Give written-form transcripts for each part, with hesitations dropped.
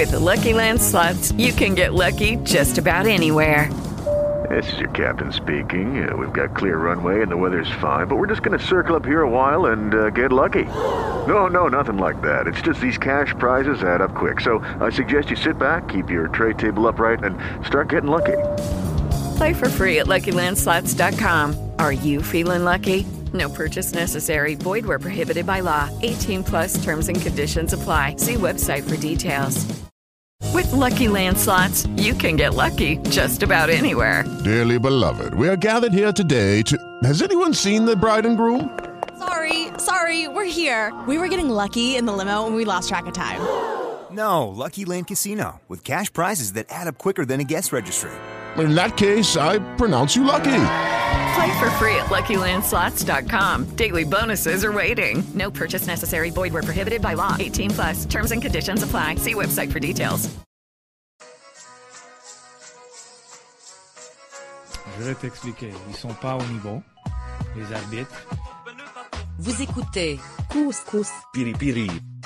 With Lucky Land Slots, you can get lucky just about anywhere. This is your captain speaking. We've got clear runway and the weather's fine, but we're just going to circle up here a while and get lucky. No, nothing like that. It's just these cash prizes add up quick. So I suggest you sit back, keep your tray table upright, and start getting lucky. Play for free at LuckyLandSlots.com. Are you feeling lucky? No purchase necessary. Void where prohibited by law. 18 plus terms and conditions apply. See website for details. With Lucky Land Slots, you can get lucky just about anywhere. Dearly beloved, we are gathered here today to... Has anyone seen the bride and groom? Sorry, we're here. We were getting lucky in the limo and we lost track of time. No, Lucky Land Casino, with cash prizes that add up quicker than a guest registry. In that case, I pronounce you lucky. Play for free at LuckyLandSlots.com. Daily bonuses are waiting. No purchase necessary. Void where prohibited by law. 18 plus. Terms and conditions apply. See website for details. Je vais t'expliquer. Ils sont pas au niveau, les arbitres. Vous écoutez Couscous Piripiri.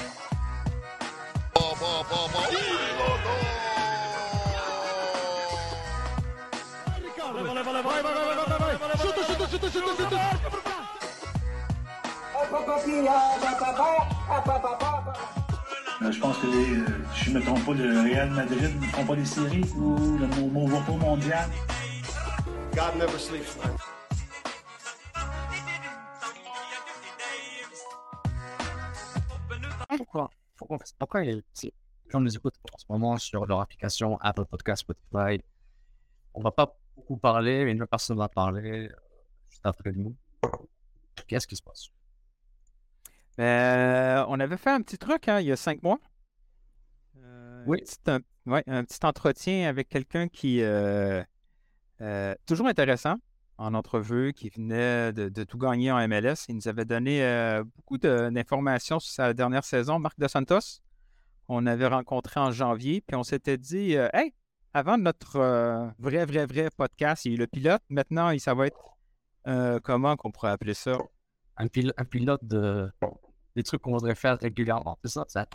Je pense que je ne me trompe pas, le Real Madrid ne font pas des séries ou le Movo mondial. God never sleeps, man. Pourquoi les gens nous écoutent en ce moment sur leur application Apple Podcast, Spotify? On va pas beaucoup parler, mais une personne va parler juste après nous. Qu'est-ce qui se passe? On avait fait un petit truc il y a 5 mois. Oui. Un petit entretien avec quelqu'un qui toujours intéressant en entrevue, qui venait de tout gagner en MLS. Il nous avait donné beaucoup d'informations sur sa dernière saison, Marc Dos Santos. On avait rencontré en janvier, puis on s'était dit hey, avant notre vrai podcast, il y a eu le pilote. Maintenant, ça va être comment qu'on pourrait appeler ça? Un pilote des trucs qu'on voudrait faire régulièrement. C'est ça?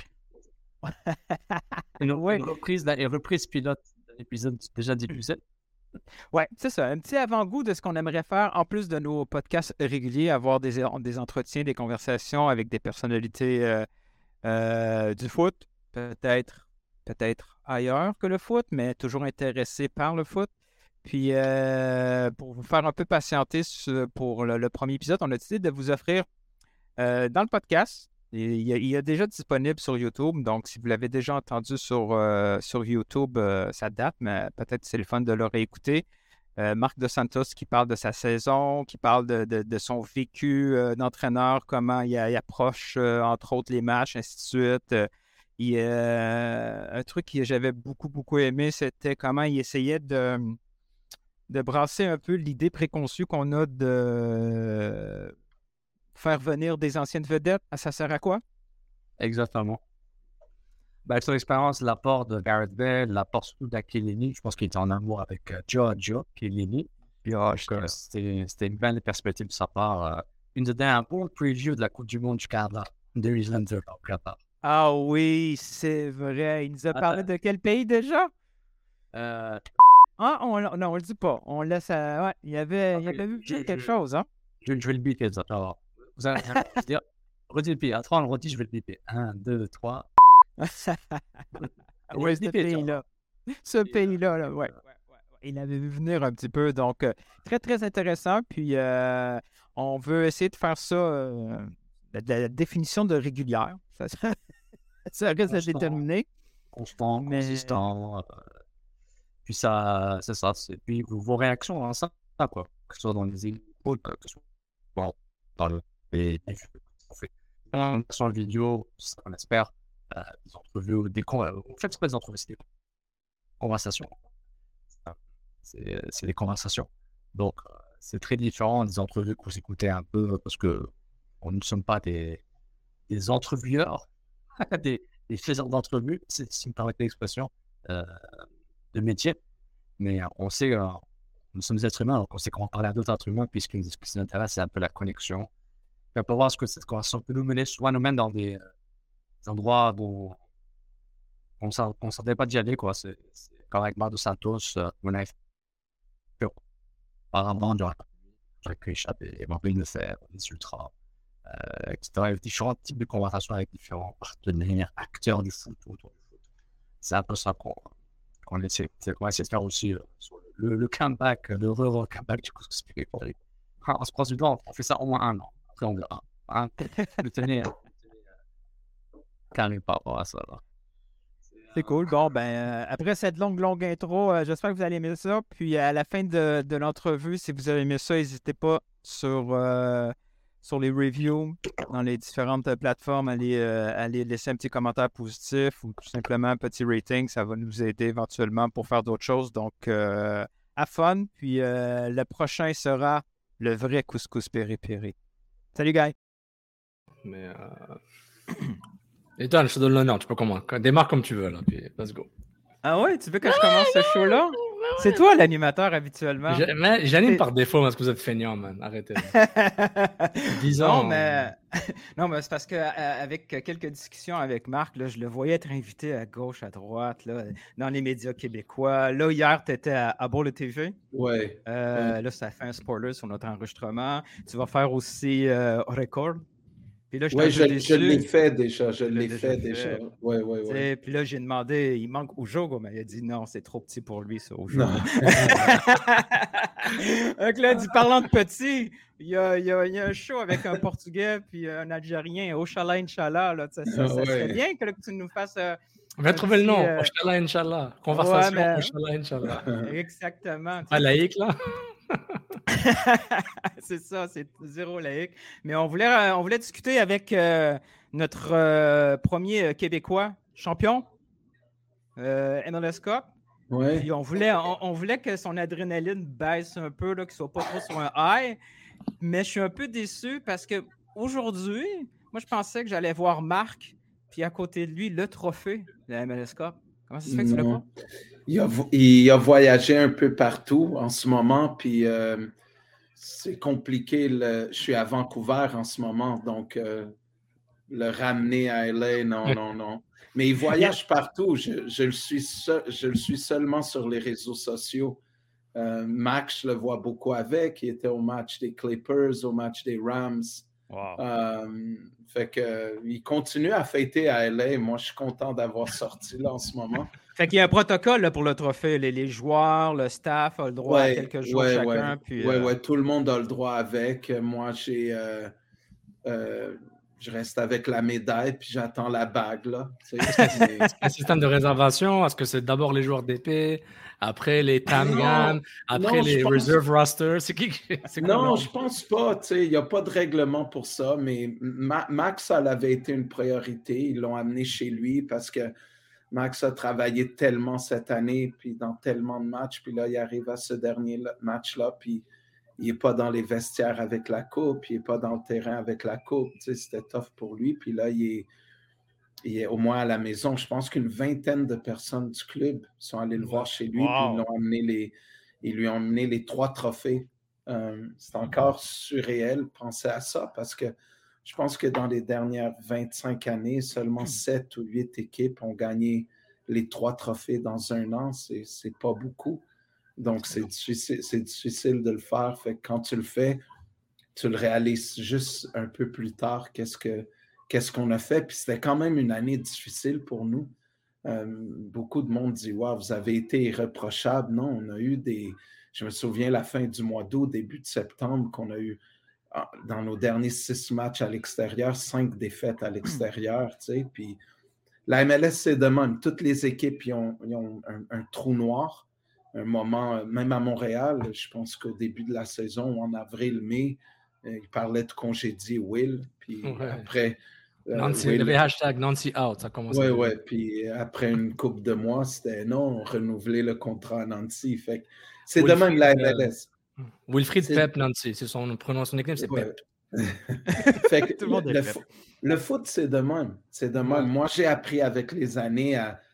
Une reprise pilote d'un épisode déjà diffusé. Oui, c'est ça. Un petit avant-goût de ce qu'on aimerait faire, en plus de nos podcasts réguliers, avoir des entretiens, des conversations avec des personnalités du foot, peut-être ailleurs que le foot, mais toujours intéressés par le foot. Puis, pour vous faire un peu patienter pour le premier épisode, on a décidé de vous offrir dans le podcast. Il est déjà disponible sur YouTube, donc si vous l'avez déjà entendu sur YouTube, ça date, mais peut-être c'est le fun de le réécouter. Marc Dos Santos qui parle de sa saison, qui parle de son vécu d'entraîneur, comment il approche, entre autres, les matchs, ainsi de suite. Un truc que j'avais beaucoup aimé, c'était comment il essayait de brasser un peu l'idée préconçue qu'on a de faire venir des anciennes vedettes. Ça sert à quoi? Exactement. Son expérience, l'apport de Gareth Bale, l'apport surtout d'Chiellini. Je pense qu'il était en amour avec Giorgio Chiellini. C'était une belle perspective de sa part. Il nous donnait un bon preview de la Coupe du Monde du Canada 2022 au Qatar. Ah oui, c'est vrai. Il nous a parlé de quel pays déjà? Non, on le dit pas. On laisse. Ouais, il avait vu quelque chose, hein? Je vais le biper, ça. Alors, vous allez dire, redis le pays. À 3, on le redit, je vais le biper. 1, 2, 3. Oui, ce pays-là. Ce pays-là, là, ouais. Il avait vu venir un petit peu. Donc, très intéressant. Puis, on veut essayer de faire ça, la définition de régulière. Ça reste à déterminer. Consistant. Puis ça, c'est ça. Puis vos réactions dans ça, quoi. Que ce soit dans les écoutes, que ce soit dans les fait sur la vidéo, on espère, des entrevues, on fait pas des entrevues, c'est des conversations. C'est des conversations. Donc, c'est très différent des entrevues que vous écoutez un peu, parce que on ne sommes pas des entrevueurs, des faiseurs d'entrevues, si vous me permettez l'expression, de métier. Mais on sait, nous sommes des êtres humains, donc on sait comment parler à d'autres êtres humains, puisque ce qui nous intéresse, c'est un peu la connexion. Puis on peut voir ce que cette conversation peut nous mener, souvent nous mène dans des endroits où on ne sentait pas d'y aller, quoi. C'est comme avec Marc Dos Santos, on avait fait apparemment Jacques Richard et Marvin Lefebvre, les Ultras, etc. Il y avait différents types de conversations avec différents partenaires, acteurs du foot autour du foot. C'est un peu ça qu'on essaie de faire aussi sur le comeback, le comeback du Couscous Péripérie. On se prend du temps, on fait ça au moins 1 an. Après, on verra. Le tenir carré par rapport à ça. Là. C'est cool. Bon, après cette longue intro, j'espère que vous allez aimer ça. Puis à la fin de l'entrevue, si vous avez aimé ça, n'hésitez pas sur les reviews dans les différentes plateformes à aller laisser un petit commentaire positif ou tout simplement un petit rating. Ça va nous aider éventuellement pour faire d'autres choses. Donc, à fun. Puis le prochain sera le vrai Couscous Péripérie. Salut, Guy. Mais Ethan, je te donne l'honneur, tu peux commencer. Démarre comme tu veux, là, puis let's go. Ah ouais, tu veux que je commence ce show-là? C'est toi l'animateur habituellement. Mais j'anime par défaut parce que vous êtes feignant, man. Arrêtez. 10 ans. Non, mais c'est parce qu'avec quelques discussions avec Marc, là, je le voyais être invité à gauche, à droite, là, dans les médias québécois. Là, hier, tu étais à Bourle TV. Ouais. Là, ça fait un spoiler sur notre enregistrement. Tu vas faire aussi Record. Oui, je l'ai fait déjà. Ouais. Puis là, j'ai demandé, il manque Ujogo, mais il a dit non, c'est trop petit pour lui, ça, Ujogo. Donc là, parlant de petit, il y a un show avec un Portugais puis un Algérien, Oshala Inch'Allah. Là, ça serait bien que tu nous fasses... On va trouver le nom, Oshala Inch'Allah. Conversation, Oshala Inch'Allah. Exactement. Pas laïque, là? C'est ça, c'est zéro laïque. Mais on voulait discuter avec notre premier Québécois champion, MLS Cup. Ouais. Puis on voulait que son adrénaline baisse un peu, là, qu'il ne soit pas trop sur un high. Mais je suis un peu déçu parce qu'aujourd'hui, moi, je pensais que j'allais voir Marc, puis à côté de lui, le trophée de la MLS Cup. Comment ça se fait que tu l'as pas? Il a voyagé un peu partout en ce moment, puis c'est compliqué. Je suis à Vancouver en ce moment, donc le ramener à LA, non. Mais il voyage partout. Je le suis seulement sur les réseaux sociaux. Max, je le vois beaucoup avec. Il était au match des Clippers, au match des Rams. Wow. Fait que il continue à fêter à LA. Moi, je suis content d'avoir sorti là en ce moment. Fait qu'il y a un protocole là, pour le trophée. Les joueurs, le staff a le droit à quelques jours chacun. Puis, tout le monde a le droit avec. Moi, je reste avec la médaille puis j'attends la bague. Là. C'est un système de réservation? Est-ce que c'est d'abord les joueurs d'épée, après les Tamgan, après les reserve rosters? Non, je pense pas. Il n'y a pas de règlement pour ça, mais Max, ça avait été une priorité. Ils l'ont amené chez lui parce que Max a travaillé tellement cette année, puis dans tellement de matchs, puis là, il arrive à ce dernier match-là, puis il n'est pas dans les vestiaires avec la coupe, il n'est pas dans le terrain avec la coupe. C'était tough pour lui, puis là, il est au moins à la maison. Je pense qu'une 20aine de personnes du club sont allées le voir chez lui, puis ils lui ont amené les 3 trophées. C'est encore surréel, penser à ça, parce que je pense que dans les dernières 25 années, seulement 7 ou 8 équipes ont gagné les 3 trophées dans un an. C'est pas beaucoup. Donc, c'est difficile de le faire. Fait que quand tu le fais, tu le réalises juste un peu plus tard qu'est-ce qu'on a fait. Puis c'était quand même une année difficile pour nous. Beaucoup de monde dit « Wow, vous avez été irréprochable. » Non, on a eu je me souviens la fin du mois d'août, début de septembre, qu'on a eu dans nos derniers 6 matchs à l'extérieur, 5 défaites à l'extérieur, tu sais, puis la MLS, c'est de même. Toutes les équipes ils ont un trou noir, un moment, même à Montréal, je pense qu'au début de la saison, en avril-mai, ils parlaient de congédier Will, puis après... Nancy, le hashtag Nancy out, ça commence. Oui, puis après une couple de mois, c'était non, renouveler le contrat à Nancy, fait que c'est de même la MLS. Wilfried Pep Nancy, c'est son prénom, son nickname, c'est Pep. Fait que le foot, c'est de même. C'est de même. Moi, j'ai appris avec les années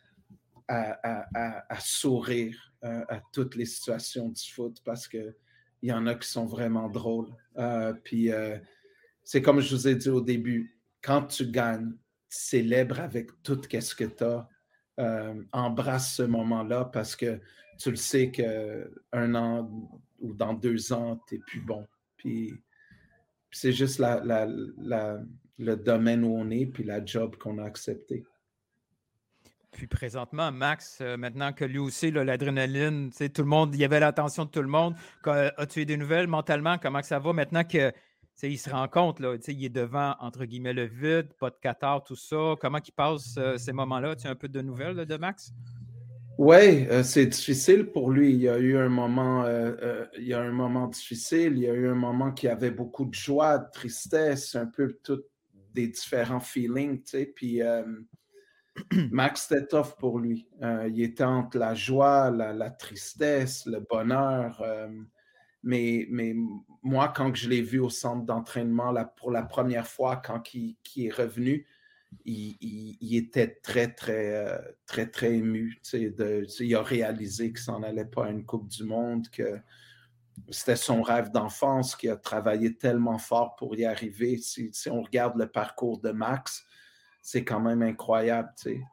à sourire à toutes les situations du foot parce qu'il y en a qui sont vraiment drôles. Puis c'est comme je vous ai dit au début, quand tu gagnes, tu célèbres avec tout ce que tu as. embrasse ce moment-là parce que tu le sais qu'un an ou dans 2 ans, tu n'es plus bon. Puis c'est juste le domaine où on est, puis la job qu'on a accepté. Puis présentement, Max, maintenant que lui aussi, là, l'adrénaline, tout le monde, il y avait l'attention de tout le monde. As-tu eu des nouvelles mentalement? Comment que ça va maintenant que il se rend compte, là, il est devant, entre guillemets, le vide, pas de Qatar, tout ça. Comment il passe ces moments-là? Tu as un peu de nouvelles là, de Max? Oui, c'est difficile pour lui. Il y a eu un moment, difficile. Il y a eu un moment qui avait beaucoup de joie, de tristesse, un peu tous des différents feelings, tu sais. Puis Max, c'était tough pour lui. Il était entre la joie, la tristesse, le bonheur. Mais moi, quand je l'ai vu au centre d'entraînement pour la première fois, quand il est revenu, il était très, très, très, très ému. Il a réalisé qu'il s'en allait pas à une Coupe du Monde, que c'était son rêve d'enfance, qu'il a travaillé tellement fort pour y arriver. Si on regarde le parcours de Max, c'est quand même incroyable,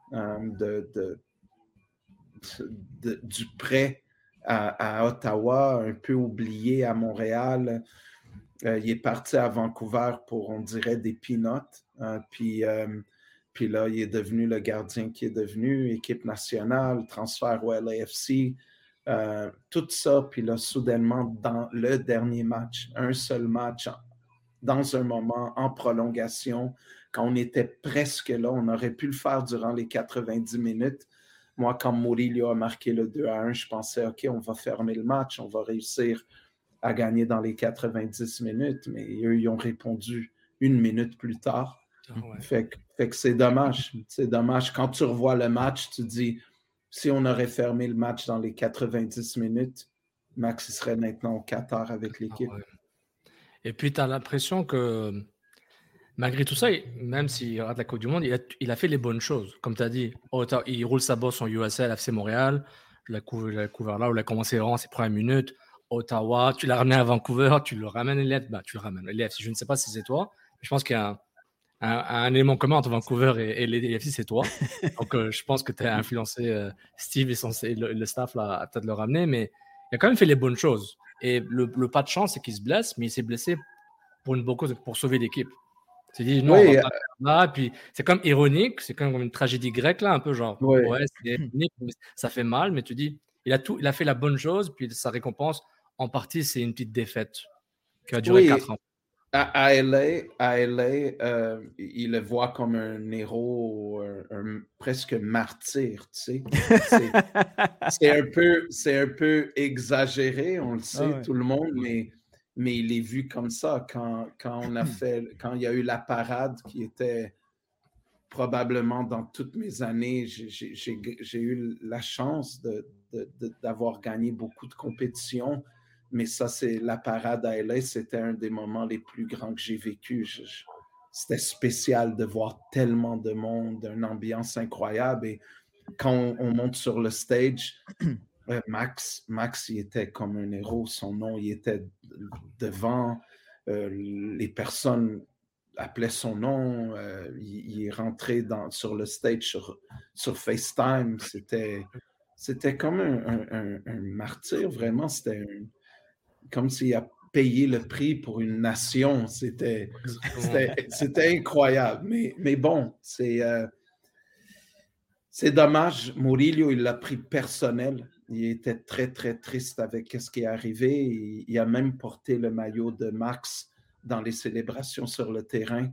du prêt à Ottawa, un peu oublié à Montréal. Il est parti à Vancouver pour, on dirait, des peanuts. Puis là, il est devenu le gardien qu'il est devenu, équipe nationale, transfert au LAFC, tout ça. Puis là, soudainement, dans le dernier match, un seul match, dans un moment, en prolongation, quand on était presque là, on aurait pu le faire durant les 90 minutes. Moi, quand Murillo a marqué le 2-1, je pensais, OK, on va fermer le match, on va réussir à gagner dans les 90 minutes, mais eux, ils ont répondu 1 minute plus tard. Ouais. Fait que c'est dommage. C'est dommage. Quand tu revois le match, tu dis, si on aurait fermé le match dans les 90 minutes, Max il serait maintenant au Qatar avec l'équipe. Ouais. Et puis, tu as l'impression que malgré tout ça, même s'il rate la Coupe du Monde, il a fait les bonnes choses. Comme tu as dit, il roule sa bosse en USL, FC Montréal. Je l'ai couvert là où il a commencé vraiment ses premières minutes. Ottawa, tu l'as ramené à Vancouver, tu le ramènes à l'EF. Tu le ramènes à l'EF. Je ne sais pas si c'est toi, mais je pense qu'il y a un élément commun entre Vancouver et l'EF, c'est toi. Donc, je pense que tu as influencé Steve et le staff là, à peut-être le ramener, mais il a quand même fait les bonnes choses. Et le pas de chance, c'est qu'il se blesse, mais il s'est blessé pour une bonne cause, pour sauver l'équipe. Tu dis non, oui, on va pas faire là. Puis c'est comme ironique, c'est comme une tragédie grecque là, un peu genre ouais, c'est ironique, ça fait mal, mais tu dis il a fait la bonne chose, puis sa récompense en partie c'est une petite défaite qui a duré 4 ans. À LA, il le voit comme un héros, presque martyr, tu sais. C'est un peu exagéré, on le sait, tout le monde, mais il est vu comme ça quand il y a eu la parade qui était probablement dans toutes mes années, j'ai eu la chance d'avoir gagné beaucoup de compétitions, mais ça, c'est la parade à LA, c'était un des moments les plus grands que j'ai vécu. C'était spécial de voir tellement de monde, une ambiance incroyable, et quand on monte sur le stage, Max, il était comme un héros. Son nom, il était devant. Les personnes appelaient son nom. Il est rentré sur le stage sur FaceTime. C'était comme un martyr, vraiment. C'était comme s'il a payé le prix pour une nation. C'était incroyable. Mais bon, c'est dommage. Murillo, il l'a pris personnel. Il était très, très triste avec ce qui est arrivé. Il a même porté le maillot de Max dans les célébrations sur le terrain.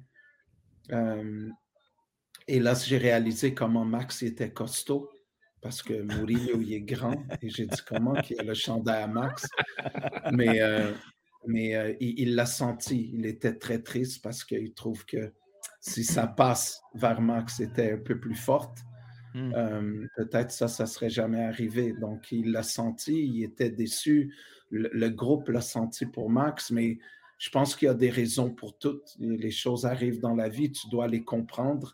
Et là, j'ai réalisé comment Max était costaud, parce que Murillo, il est grand. Et j'ai dit, comment qu'il a le chandail à Max? Mais il l'a senti. Il était très triste parce qu'il trouve que si ça passe vers Max, c'était un peu plus forte. Peut-être ça serait jamais arrivé. Donc, il l'a senti, il était déçu. Le groupe l'a senti pour Max, mais je pense qu'il y a des raisons pour toutes. Les choses arrivent dans la vie, tu dois les comprendre.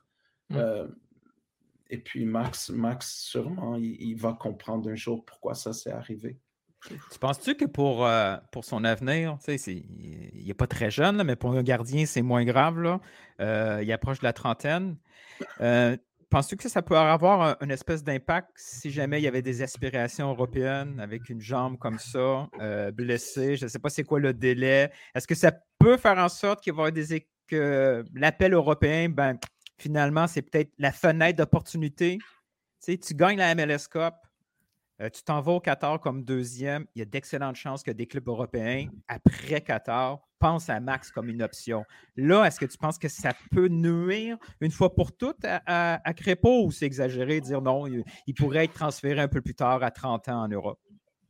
Et puis, Max sûrement, il va comprendre un jour pourquoi ça s'est arrivé. Tu penses-tu que pour son avenir, il n'est pas très jeune, là, mais pour un gardien, c'est moins grave, là. Il approche de la trentaine. penses-tu que ça peut avoir une espèce d'impact si jamais il y avait des aspirations européennes avec une jambe comme ça, blessée? Je ne sais pas c'est quoi le délai. Est-ce que ça peut faire en sorte qu'il va y avoir que l'appel européen, ben, finalement, c'est peut-être la fenêtre d'opportunité? Tu sais, tu gagnes la MLS Cup, tu t'en vas au Qatar comme deuxième. Il y a d'excellentes chances que des clubs européens, après Qatar, pensent à Max comme une option. Là, est-ce que tu penses que ça peut nuire une fois pour toutes à Crépeau ou c'est exagéré de dire non, il pourrait être transféré un peu plus tard à 30 ans en Europe?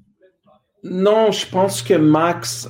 Non, je pense que Max,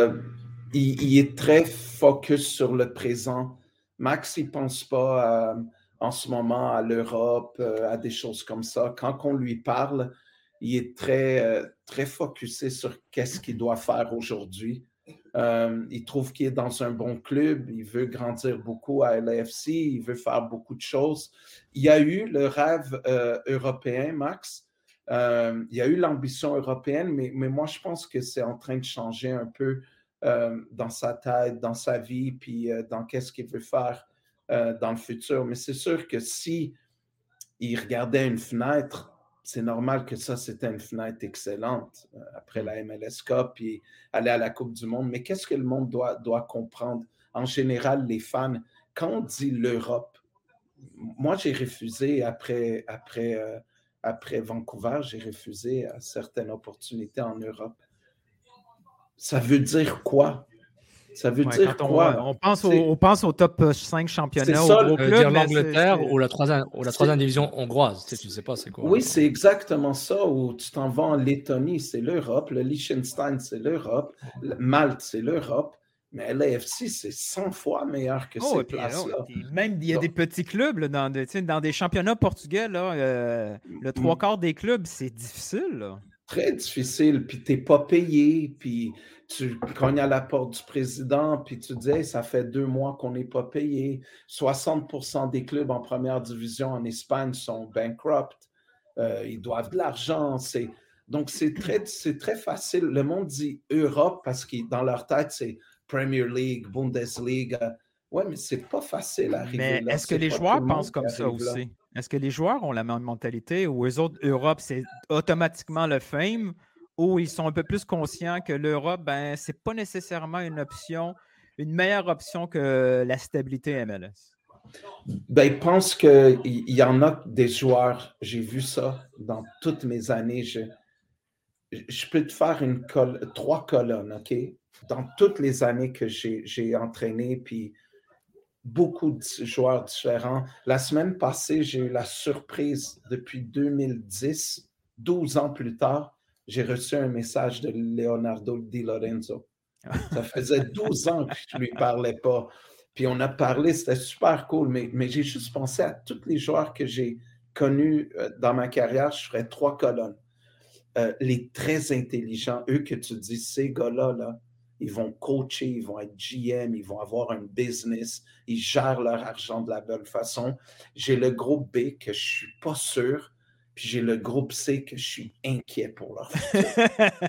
il est très focus sur le présent. Max, il ne pense pas en ce moment à l'Europe, à des choses comme ça. Quand on lui parle, il est très focusé sur qu'est-ce qu'il doit faire aujourd'hui. Il trouve qu'il est dans un bon club, il veut grandir beaucoup à LAFC, il veut faire beaucoup de choses. Il y a eu le rêve européen, Max. Il y a eu l'ambition européenne, mais moi, je pense que c'est en train de changer un peu dans sa tête, dans sa vie, puis dans qu'est-ce qu'il veut faire dans le futur. Mais c'est sûr que si il regardait une fenêtre, c'est normal que ça, c'était une fenêtre excellente après la MLS Cup et aller à la Coupe du Monde. Mais qu'est-ce que le monde doit comprendre? En général, les fans, quand on dit l'Europe, moi, j'ai refusé après Vancouver, j'ai refusé certaines opportunités en Europe. Ça veut dire quoi? Ça veut dire quoi? On pense au top 5 championnats, au gros club. L'Angleterre ou la troisième division hongroise. Tu ne sais pas c'est quoi. Oui, c'est exactement ça. Où tu t'en vas en Lettonie, c'est l'Europe. Le Liechtenstein, c'est l'Europe. Malte, c'est l'Europe. Mais LAFC, c'est 100 fois meilleur que ces places-là. Même, il y a des petits clubs là, dans des championnats portugais. Là, le trois quarts des clubs, c'est difficile. Là. Très difficile, puis tu n'es pas payé, puis tu cognes à la porte du président, puis tu dis hey, ça fait 2 mois qu'on n'est pas payé. 60% des clubs en première division en Espagne sont bankrupt. Ils doivent de l'argent. Donc, c'est très facile. Le monde dit Europe parce que dans leur tête, c'est Premier League, Bundesliga. Oui, mais c'est pas facile à arriver mais là. Est-ce que les joueurs pensent comme ça aussi? Là. Est-ce que les joueurs ont la même mentalité ou eux autres, Europe, c'est automatiquement le fame ou ils sont un peu plus conscients que l'Europe, ben, c'est pas nécessairement une meilleure option que la stabilité MLS? Ben, ils pensent qu'il y en a des joueurs, j'ai vu ça dans toutes mes années. Je peux te faire 3 colonnes, OK? Dans toutes les années que j'ai entraîné, puis beaucoup de joueurs différents. La semaine passée, j'ai eu la surprise depuis 2010, 12 ans plus tard, j'ai reçu un message de Leonardo Di Lorenzo. Ça faisait 12 ans que je ne lui parlais pas. Puis on a parlé, c'était super cool, mais j'ai juste pensé à tous les joueurs que j'ai connus dans ma carrière, je ferais 3 colonnes. Les très intelligents, eux que tu dis, ces gars-là, là, ils vont coacher, ils vont être GM, ils vont avoir un business, ils gèrent leur argent de la bonne façon. J'ai le groupe B que je ne suis pas sûr, puis j'ai le groupe C que je suis inquiet pour leur futur.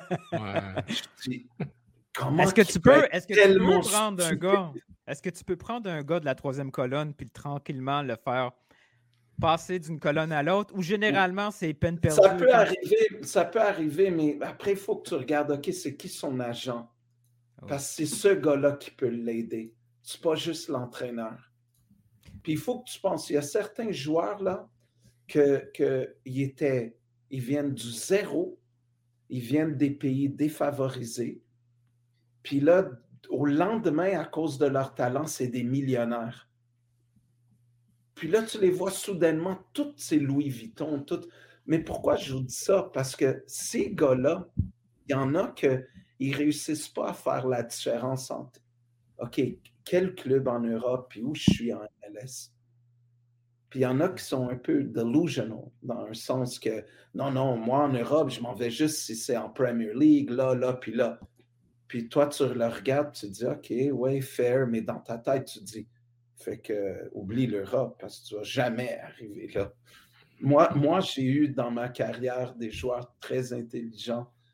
Est-ce que tu peux prendre un gars? Est-ce que tu peux prendre un gars de la 3e colonne puis tranquillement le faire passer d'une colonne à l'autre ou généralement c'est peine perdue? Ça peut arriver, mais après il faut que tu regardes, OK, c'est qui son agent? Parce que c'est ce gars-là qui peut l'aider. C'est pas juste l'entraîneur. Puis il faut que tu penses, il y a certains joueurs là ils viennent du zéro, ils viennent des pays défavorisés. Puis là, au lendemain, à cause de leur talent, c'est des millionnaires. Puis là, tu les vois soudainement, tous ces Louis Vuitton, Mais pourquoi je vous dis ça? Parce que ces gars-là, il y en a qui ne réussissent pas à faire la différence entre OK, quel club en Europe puis où je suis en MLS. Puis il y en a qui sont un peu delusional, dans un sens que non, moi en Europe, je m'en vais juste si c'est en Premier League, là, puis là. Puis toi, tu le regardes, tu te dis OK, ouais, fair, mais dans ta tête, tu te dis fait que oublie l'Europe parce que tu ne vas jamais arriver là. Moi, j'ai eu dans ma carrière des joueurs très intelligents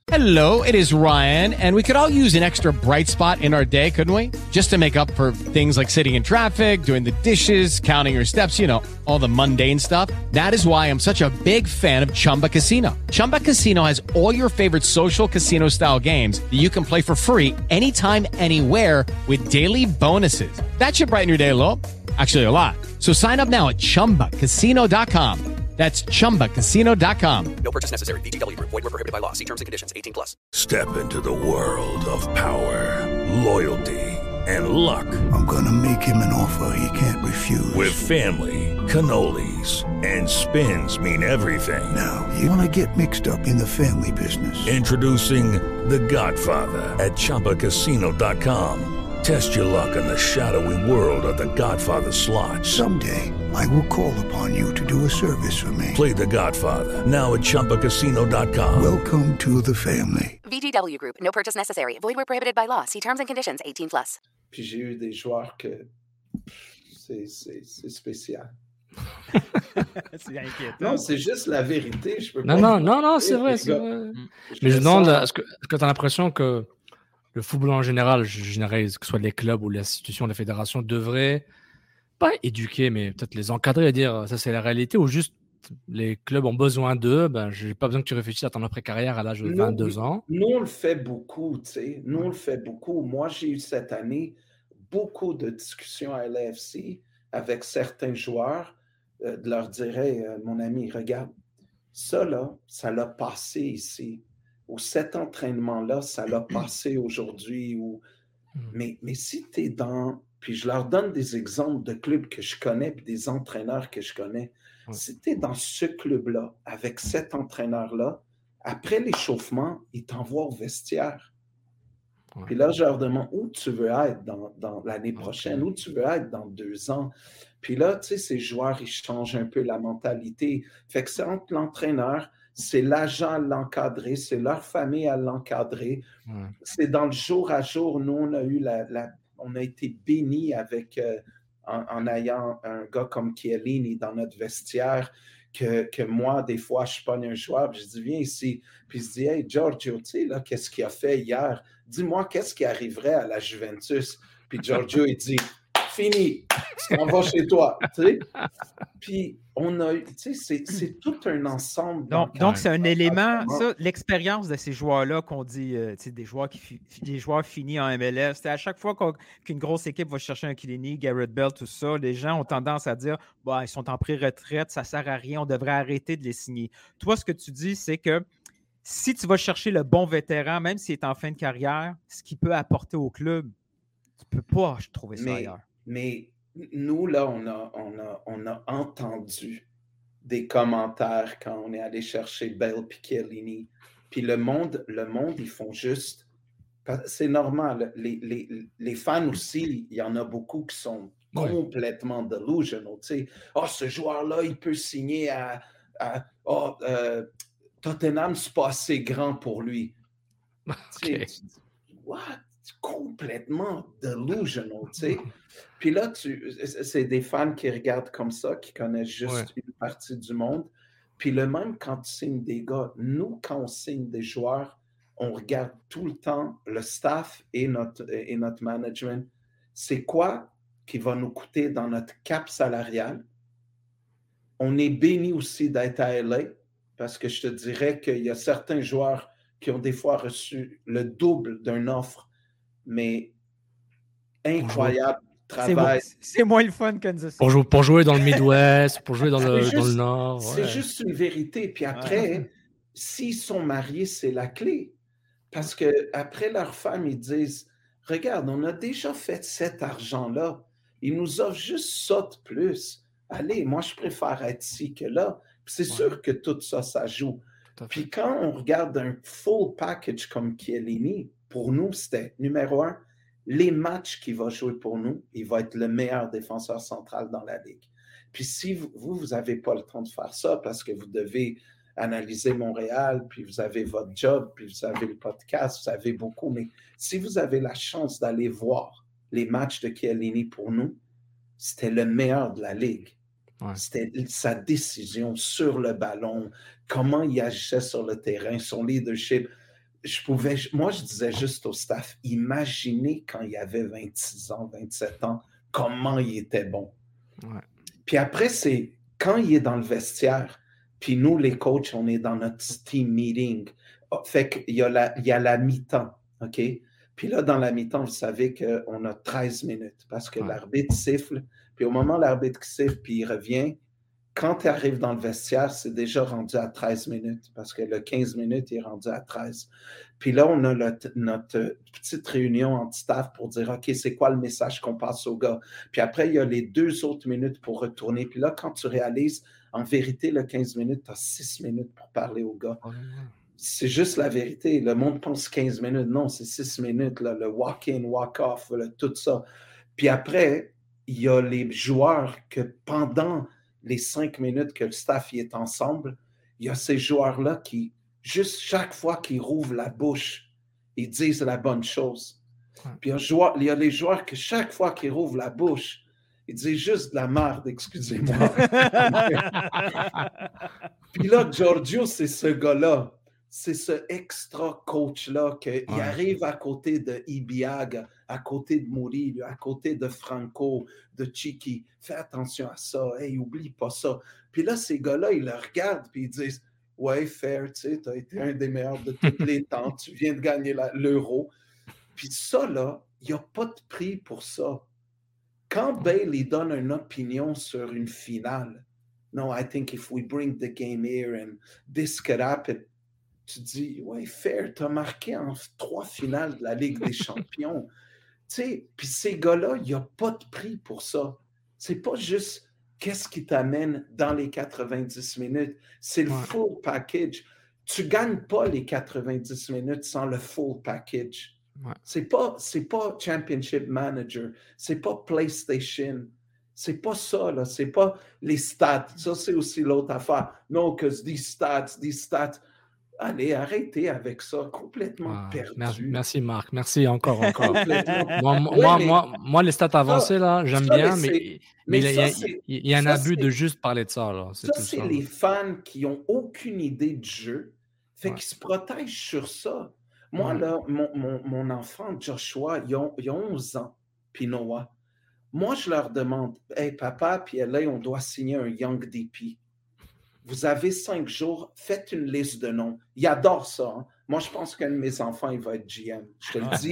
Hello, it is Ryan, and we could all use an extra bright spot in our day, couldn't we? Just to make up for things like sitting in traffic, doing the dishes, counting your steps, you know, all the mundane stuff. That is why I'm such a big fan of Chumba Casino. Chumba Casino has all your favorite social casino-style games that you can play for free anytime, anywhere with daily bonuses. That should brighten your day a little. Actually, a lot. So sign up now at ChumbaCasino.com. That's ChumbaCasino.com. No purchase necessary. VGW Group. Void where prohibited by law. See terms and conditions. 18+. Step into the world of power, loyalty, and luck. I'm gonna make him an offer he can't refuse. With family, cannolis, and spins mean everything. Now, you wanna get mixed up in the family business. Introducing The Godfather at ChumbaCasino.com. Test your luck in the shadowy world of The Godfather slot. Someday, I will call upon you to do a service for me. Play The Godfather, now at ChumbaCasino.com. Welcome to the family. VGW Group. No purchase necessary. Void where prohibited by law. See terms and conditions. 18+. Puis j'ai eu des joueurs que c'est spécial. C'est inquiétant. Non, c'est juste la vérité. Je peux Non, pas non, c'est vrai. C'est vrai. Mais je demande, est-ce que tu as l'impression que le football en général, je généralise, que ce soit les clubs ou l'institution, la fédération, devrait pas éduquer, mais peut-être les encadrer à dire ça c'est la réalité, ou juste les clubs ont besoin d'eux, ben j'ai pas besoin que tu réfléchisses à ton après-carrière à l'âge de 22 ans. Nous, on le fait beaucoup, tu sais. Nous, on le fait beaucoup. Moi, j'ai eu cette année beaucoup de discussions à LAFC avec certains joueurs, de leur dire hey, mon ami, regarde, ça là, ça l'a passé ici. Ou cet entraînement-là, ça l'a passé aujourd'hui. Mais si tu es dans... Puis je leur donne des exemples de clubs que je connais puis des entraîneurs que je connais. Si tu es dans ce club-là, avec cet entraîneur-là, après l'échauffement, il t'envoie au vestiaire. Puis là, je leur demande où tu veux être dans l'année prochaine, où tu veux être dans 2 ans. Puis là, tu sais, ces joueurs, ils changent un peu la mentalité. Fait que c'est entre l'entraîneur... C'est l'agent à l'encadrer, c'est leur famille à l'encadrer. C'est dans le jour à jour. Nous, on a eu on a été bénis avec en ayant un gars comme Chiellini dans notre vestiaire, que moi, des fois, je pogne un joueur, puis je dis, viens ici. Puis je dis, hey, Giorgio, tu sais, là, qu'est-ce qu'il a fait hier? Dis-moi, qu'est-ce qui arriverait à la Juventus? Puis Giorgio, il dit, fini, tu t'en vas chez toi. Tu sais? Puis, on a eu, tu sais, c'est tout un ensemble. Donc c'est un élément, ça, l'expérience de ces joueurs-là qu'on dit, des joueurs finis en MLS. C'est à chaque fois qu'une grosse équipe va chercher un Chiellini, Gareth Bale, tout ça, les gens ont tendance à dire, bah, ils sont en pré-retraite, ça ne sert à rien, on devrait arrêter de les signer. Toi, ce que tu dis, c'est que si tu vas chercher le bon vétéran, même s'il est en fin de carrière, ce qu'il peut apporter au club, tu ne peux pas trouver ça ailleurs. Mais nous, là, on a entendu des commentaires quand on est allé chercher Bale et Chiellini. Puis le monde, ils font juste... C'est normal. Les fans aussi, il y en a beaucoup qui sont complètement delusional. Tu sais, ce joueur-là, il peut signer Tottenham, c'est pas assez grand pour lui. Okay. Tu dis, what? Complètement delusional, tu sais. Puis là, c'est des fans qui regardent comme ça, qui connaissent juste une partie du monde. Puis le même quand tu signes des gars, nous, quand on signe des joueurs, on regarde tout le temps le staff et notre management. C'est quoi qui va nous coûter dans notre cap salarial? On est béni aussi d'être à LA, parce que je te dirais qu'il y a certains joueurs qui ont des fois reçu le double d'une offre, mais incroyable travail. C'est moins le fun que nous. Pour jouer dans le Midwest, pour jouer dans le Nord. Ouais. C'est juste une vérité. Puis après, s'ils sont mariés, c'est la clé. Parce qu'après leur femme, ils disent, regarde, on a déjà fait cet argent-là. Ils nous offrent juste ça de plus. Allez, moi, je préfère être ici que là. Puis c'est sûr que tout ça, ça joue. Puis quand on regarde un full package comme Chiellini, pour nous, c'était numéro 1, les matchs qu'il va jouer pour nous, il va être le meilleur défenseur central dans la Ligue. Puis si vous n'avez pas le temps de faire ça parce que vous devez analyser Montréal, puis vous avez votre job, puis vous avez le podcast, vous avez beaucoup, mais si vous avez la chance d'aller voir les matchs de Chiellini pour nous, c'était le meilleur de la Ligue. Ouais. C'était sa décision sur le ballon, comment il agissait sur le terrain, son leadership. moi, je disais juste au staff, imaginez quand il avait 26 ans, 27 ans, comment il était bon. Ouais. Puis après, c'est quand il est dans le vestiaire, puis nous, les coachs, on est dans notre team meeting. Fait qu'il y a la mi-temps, OK? Puis là, dans la mi-temps, vous savez qu'on a 13 minutes parce que l'arbitre siffle. Puis au moment où l'arbitre siffle, puis il revient, quand tu arrives dans le vestiaire, c'est déjà rendu à 13 minutes parce que le 15 minutes est rendu à 13. Puis là, on a notre petite réunion en staff pour dire, OK, c'est quoi le message qu'on passe aux gars? Puis après, il y a les 2 autres minutes pour retourner. Puis là, quand tu réalises, en vérité, le 15 minutes, tu as 6 minutes pour parler aux gars. C'est juste la vérité. Le monde pense 15 minutes. Non, c'est 6 minutes. Là, le walk-in, walk-off, tout ça. Puis après, il y a les joueurs que pendant les 5 minutes que le staff y est ensemble, il y a ces joueurs-là qui, juste chaque fois qu'ils rouvrent la bouche, ils disent la bonne chose. Puis il y a les joueurs que chaque fois qu'ils rouvrent la bouche, ils disent juste de la merde, excusez-moi. Puis là, Giorgio, c'est ce gars-là. C'est ce extra coach-là qui arrive à côté de Ibiaga, à côté de Murillo, à côté de Franco, de Chiqui. Fais attention à ça. Hey, oublie pas ça. Puis là, ces gars-là, ils le regardent puis ils disent « Ouais, fair, tu sais, tu as été un des meilleurs de tous les temps. Tu viens de gagner l'Euro. » Puis ça, là, il n'y a pas de prix pour ça. Quand Bale il donne une opinion sur une finale, « No, I think if we bring the game here and this could happen. » Tu dis, ouais, fair, tu as marqué en 3 finales de la Ligue des champions. Tu sais, puis ces gars-là, il n'y a pas de prix pour ça. C'est pas juste qu'est-ce qui t'amène dans les 90 minutes. C'est le full package. Tu ne gagnes pas les 90 minutes sans le full package. C'est pas Championship Manager. C'est pas PlayStation. C'est pas ça, là. C'est pas les stats. Ça, c'est aussi l'autre affaire. Non, que these stats. Allez, arrêtez avec ça, complètement perdu. Merci Marc, merci encore. moi, les stats avancées, là, j'aime bien, mais il y a un abus de juste parler de ça. Là. C'est les fans qui n'ont aucune idée du jeu, fait qu'ils se protègent sur ça. Moi, là, mon enfant, Joshua, il a 11 ans, puis Noah. Moi, je leur demande, « Hey, papa, puis là, on doit signer un Young DP. » Vous avez 5 jours, faites une liste de noms. Il adore ça. Hein? Moi, je pense qu'un de mes enfants, il va être GM. Je te le dis.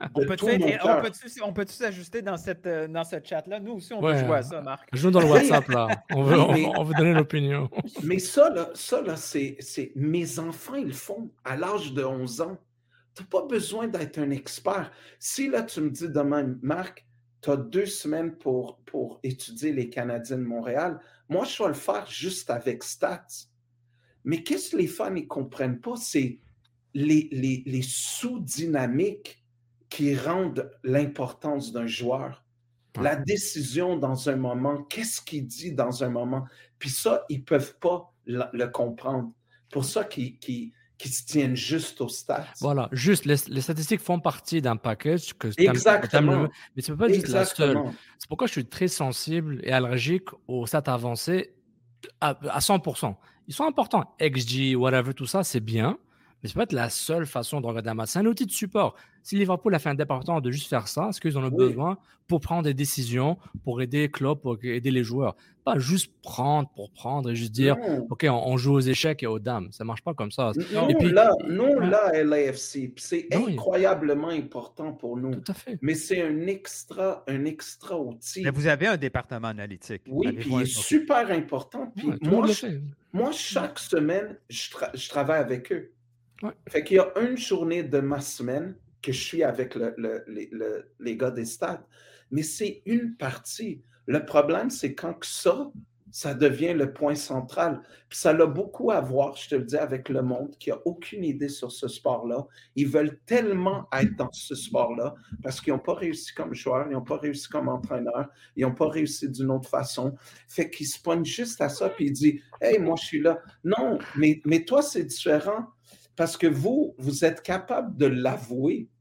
On peut-tu s'ajuster dans ce chat-là? Nous aussi, on peut jouer à ça, Marc. Joue dans le WhatsApp, là. On veut donner l'opinion. Mais ça, là, c'est mes enfants, ils le font à l'âge de 11 ans. Tu n'as pas besoin d'être un expert. Si là, tu me dis demain, Marc, tu as 2 semaines pour étudier les Canadiens de Montréal, moi, je vais le faire juste avec stats. Mais qu'est-ce que les fans ne comprennent pas? C'est les sous-dynamiques qui rendent l'importance d'un joueur. La décision dans un moment, qu'est-ce qu'il dit dans un moment? Puis ça, ils ne peuvent pas le comprendre. Pour ça qu'ils se tiennent juste aux stats. Voilà, juste, les statistiques font partie d'un package que Exactement. Mais tu ne peux pas être la seule. C'est pourquoi je suis très sensible et allergique aux stats avancés à 100%. Ils sont importants. XG, whatever, tout ça, c'est bien, mais ce n'est pas être la seule façon de regarder un match. C'est un outil de support. Si Liverpool a fait un département de juste faire ça, est-ce qu'ils en ont besoin pour prendre des décisions, pour aider Klopp, pour aider les joueurs? Pas juste prendre pour prendre et juste dire OK, on joue aux échecs et aux dames. Ça ne marche pas comme ça. Là, LAFC, c'est incroyablement important pour nous. Tout à fait. Mais c'est un extra outil. Mais vous avez un département analytique. Oui, puis il est super important. Puis moi, chaque semaine, je travaille avec eux. Fait qu'il y a une journée de ma semaine que je suis avec les gars des stades. Mais c'est une partie. Le problème, c'est quand ça devient le point central. Puis ça a beaucoup à voir, je te le dis, avec le monde qui n'a aucune idée sur ce sport-là. Ils veulent tellement être dans ce sport-là parce qu'ils n'ont pas réussi comme joueur, ils n'ont pas réussi comme entraîneur, ils n'ont pas réussi d'une autre façon. Fait qu'ils se pognent juste à ça puis ils disent « Hey, moi, je suis là. » Non, mais toi, c'est différent parce que vous êtes capable de l'avouer.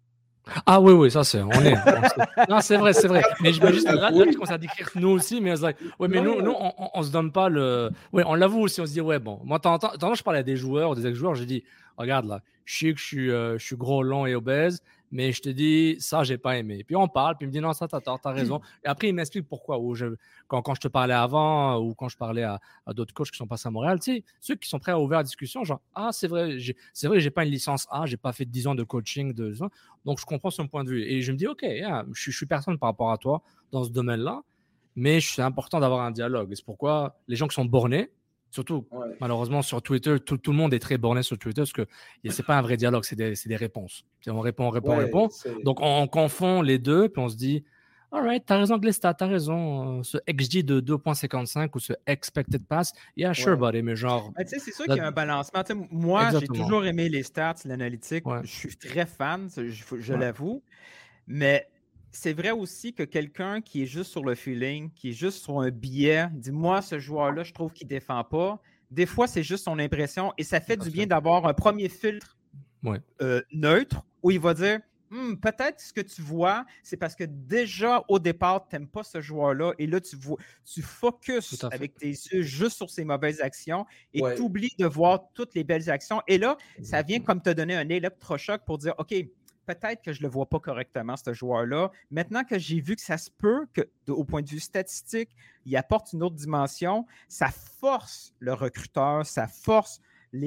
Ah oui, ça c'est. Non, c'est vrai. Mais je me juste là, je commence à décrire nous aussi, mais nous, on se donne pas le. Oui, on l'avoue aussi, on se dit, ouais, bon. Moi, tantôt, je parlais à des joueurs, des ex-joueurs, j'ai dit, regarde là, je sais que je suis gros, long et obèse, mais je te dis, ça, j'ai pas aimé. Puis on parle, puis il me dit, non, ça, t'as raison. Et après, il m'explique pourquoi. Quand je te parlais avant, ou quand je parlais à d'autres coachs qui sont passés à Montréal, tu sais, ceux qui sont prêts à ouvrir la discussion, genre, ah, c'est vrai que j'ai pas une licence A, j'ai pas fait 10 ans de coaching, donc je comprends son point de vue. Et je me dis, OK, je suis personne par rapport à toi dans ce domaine-là, mais c'est important d'avoir un dialogue. Et c'est pourquoi les gens qui sont bornés, surtout, malheureusement, sur Twitter, tout le monde est très borné sur Twitter parce que c'est pas un vrai dialogue, c'est des réponses. On répond. Donc, on confond les deux, puis on se dit, all right, t'as raison, Glista, t'as raison. Ce XG de 2.55 ou ce expected pass, yeah, sure, buddy, mais genre... Tu sais, c'est sûr qu'il y a un balancement. Moi, j'ai toujours aimé les stats, l'analytique. Je suis très fan, je l'avoue. Mais c'est vrai aussi que quelqu'un qui est juste sur le feeling, qui est juste sur un billet, dit « Moi, ce joueur-là, je trouve qu'il ne défend pas. » Des fois, c'est juste son impression et ça fait du bien d'avoir un premier filtre neutre où il va dire « Peut-être ce que tu vois, c'est parce que déjà, au départ, tu n'aimes pas ce joueur-là et là, tu focuses avec tes yeux juste sur ses mauvaises actions et tu oublies de voir toutes les belles actions. » Et là, ça vient comme te donner un électrochoc pour dire « OK, peut-être que je ne le vois pas correctement, ce joueur-là. Maintenant que j'ai vu que ça se peut, au point de vue statistique, il apporte une autre dimension, ça force le recruteur, ça force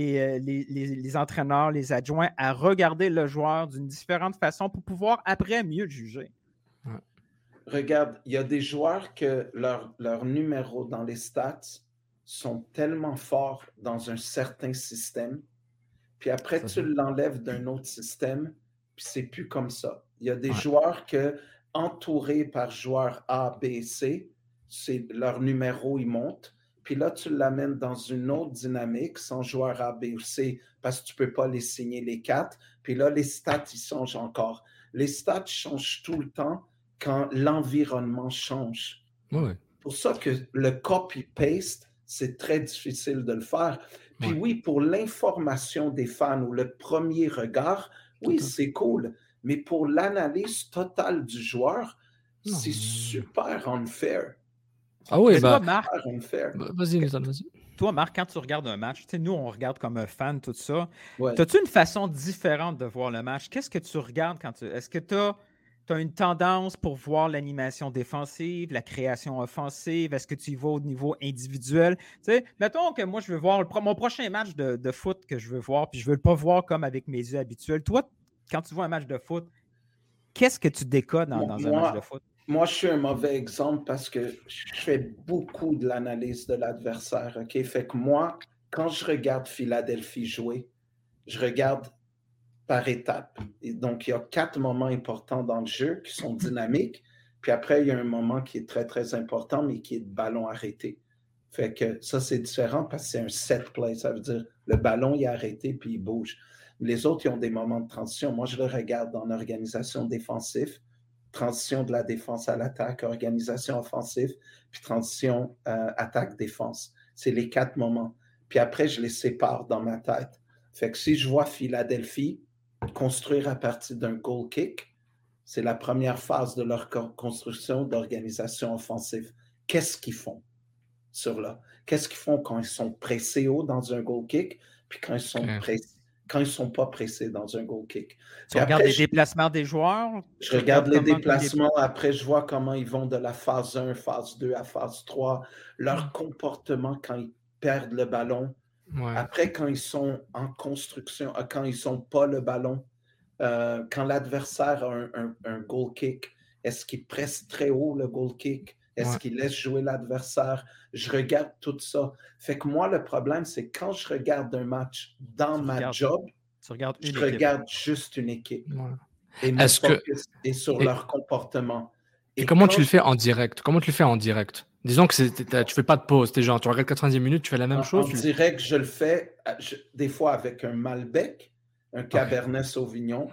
les entraîneurs, les adjoints à regarder le joueur d'une différente façon pour pouvoir après mieux le juger. Ouais. Regarde, il y a des joueurs que leur numéro dans les stats sont tellement forts dans un certain système, puis après tu l'enlèves d'un autre système, puis c'est plus comme ça. Il y a des joueurs que, entourés par joueurs A, B, C, leur numéro, il monte. Puis là, tu l'amènes dans une autre dynamique sans joueur A, B ou C parce que tu ne peux pas les signer les 4. Puis là, les stats, ils changent encore. Les stats changent tout le temps quand l'environnement change. Oui. Pour ça que le copy-paste, c'est très difficile de le faire. Puis oui, pour l'information des fans ou le premier regard, oui, c'est cool, mais pour l'analyse totale du joueur, c'est super unfair. Ah oui, toi, Marc, vas-y, Nathan, vas-y. Toi, Marc, quand tu regardes un match, nous, on regarde comme un fan, tout ça. As-tu une façon différente de voir le match? Qu'est-ce que tu regardes quand tu... Est-ce que tu as une tendance pour voir l'animation défensive, la création offensive? Est-ce que tu y vas au niveau individuel? Mettons que moi, je veux voir mon prochain match de foot que je veux voir, puis je ne veux pas voir comme avec mes yeux habituels. Toi, quand tu vois un match de foot, qu'est-ce que tu décodes dans un match de foot? Moi, je suis un mauvais exemple parce que je fais beaucoup de l'analyse de l'adversaire. OK? Fait que moi, quand je regarde Philadelphie jouer, je regarde par étapes. Et donc, il y a 4 moments importants dans le jeu qui sont dynamiques. Puis après, il y a un moment qui est très, très important, mais qui est de ballon arrêté. Fait que ça, c'est différent parce que c'est un set play. Ça veut dire le ballon, il est arrêté puis il bouge. Les autres, ils ont des moments de transition. Moi, je le regarde en organisation défensive, transition de la défense à l'attaque, organisation offensive, puis transition attaque-défense. C'est les 4 moments. Puis après, je les sépare dans ma tête. Fait que si je vois Philadelphie construire à partir d'un goal kick, c'est la première phase de leur construction d'organisation offensive. Qu'est-ce qu'ils font sur là? Qu'est-ce qu'ils font quand ils sont pressés haut dans un goal kick, puis quand ils sont pressés? Quand ils ne sont pas pressés dans un goal kick. Tu regardes les déplacements des joueurs? Je regarde les déplacements. Après, je vois comment ils vont de la phase 1, phase 2 à phase 3. Leur comportement quand ils perdent le ballon. Ouais. Après, quand ils sont en construction, quand ils n'ont pas le ballon, quand l'adversaire a un goal kick, est-ce qu'il presse très haut le goal kick? Est-ce qu'il laisse jouer l'adversaire? Je regarde tout ça. Fait que moi, le problème, c'est quand je regarde un match dans ma job, je regarde juste une équipe. Ouais. Et mon focus est sur leur comportement. Et comment tu le fais en direct? Comment tu le fais en direct? Disons que tu ne fais pas de pause. Tu regardes 90 minutes, tu fais la même chose. En direct, je le fais des fois avec un Malbec, un Cabernet Sauvignon.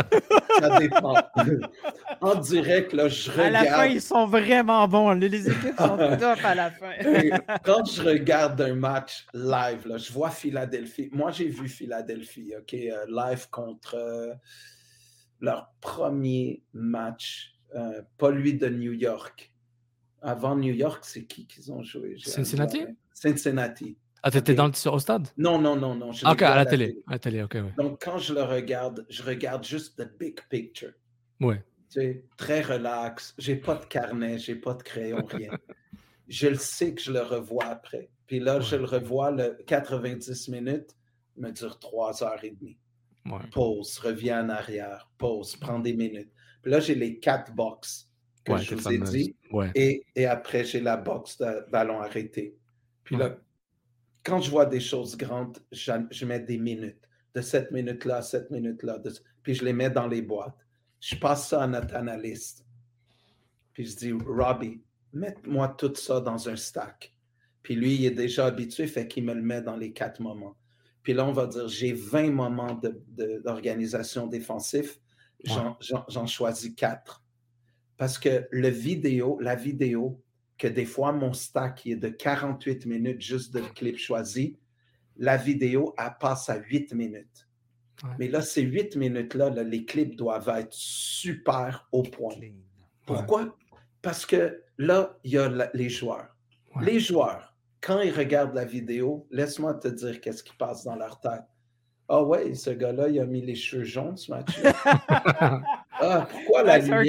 Ça dépend. En direct, là, je regarde. À la fin, ils sont vraiment bons. Les équipes sont top à la fin. Quand je regarde un match live, là, je vois Philadelphie. Moi, j'ai vu Philadelphie, OK, live contre leur premier match, pas lui de New York. Avant New York, c'est qui qu'ils ont joué? Cincinnati? Cincinnati. Ah, t'étais au stade? Non. Ok, à la télé. À la télé, ok, ouais. Donc, quand je le regarde, je regarde juste the big picture. Ouais. Tu sais, très relax. J'ai pas de carnet, j'ai pas de crayon, rien. Je le sais que je le revois après. Puis là, je le revois, le 90 minutes, il me dure 3h30. Ouais. Pause, reviens en arrière, pause, prends des minutes. Puis là, j'ai les 4 box que je vous ai dit. Ouais. Et après, j'ai la box de ballon arrêté. Puis là, quand je vois des choses grandes, je mets des minutes. De cette minute-là à cette minute-là. Puis je les mets dans les boîtes. Je passe ça à notre analyste. Puis je dis, Robbie, mets-moi tout ça dans un stack. Puis lui, il est déjà habitué, fait qu'il me le met dans les 4 moments. Puis là, on va dire, j'ai 20 moments d'organisation défensif. J'en choisis 4. Parce que la vidéo, que des fois, mon stack est de 48 minutes juste de clip choisi, la vidéo, elle passe à 8 minutes. Ouais. Mais là, ces 8 minutes-là, les clips doivent être super au point. Pourquoi? Ouais. Parce que là, il y a les joueurs. Ouais. Les joueurs, quand ils regardent la vidéo, laisse-moi te dire qu'est-ce qui passe dans leur tête. Ah ouais, ce gars-là, il a mis les cheveux jaunes ce match-là. Ah, pourquoi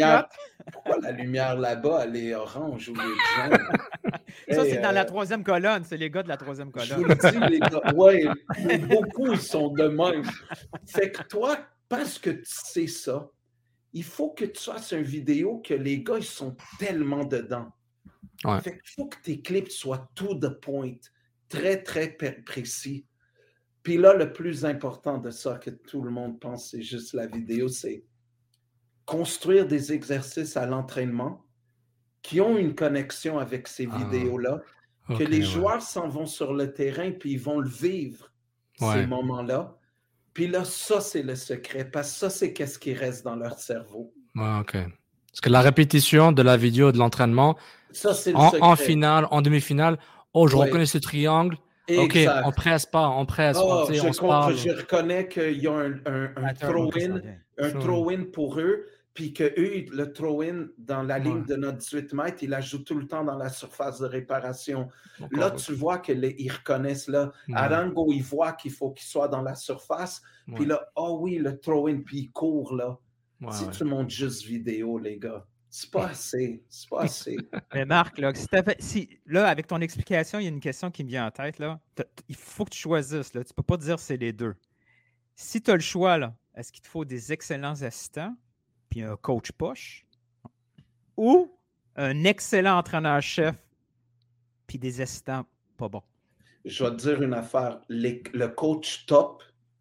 la lumière là-bas, elle est orange ou elle est jaune? Ça, c'est dans la 3e colonne. C'est les gars de la 3e colonne. Je vous le dis, les gars. Oui, beaucoup, ils sont de même. Fait que toi, parce que tu sais ça, il faut que tu fasses une vidéo que les gars, ils sont tellement dedans. Ouais. Fait qu'il faut que tes clips soient to the point, très, très précis. Puis là, le plus important de ça que tout le monde pense, c'est juste la vidéo, c'est construire des exercices à l'entraînement qui ont une connexion avec ces vidéos-là, que les joueurs s'en vont sur le terrain puis ils vont le vivre, ces moments-là. Puis là, ça, c'est le secret, parce que ça, c'est qu'est-ce qui reste dans leur cerveau. Ouais, OK. Parce que la répétition de la vidéo de l'entraînement, ça, c'est le en finale, en demi-finale, je reconnais ce triangle. Exact. OK, on presse pas, on presse. Je reconnais qu'il y a un throw-in pour eux, puis que eux, le throw-in dans la ligne de notre 18 mètres, il la joue tout le temps dans la surface de réparation. Là, tu vois qu'ils reconnaissent là. Arango, il voit qu'il faut qu'il soit dans la surface. Puis là, oui, le throw-in, puis il court là. Si tu montes juste vidéo, les gars, c'est pas assez. C'est pas assez. Mais Marc, là, là, avec ton explication, il y a une question qui me vient en tête. Là. Il faut que tu choisisses. Là. Tu ne peux pas dire c'est les deux. Si tu as le choix, là, est-ce qu'il te faut des excellents assistants puis un coach poche ou un excellent entraîneur-chef puis des assistants pas bons? Je vais te dire une affaire. Le coach top,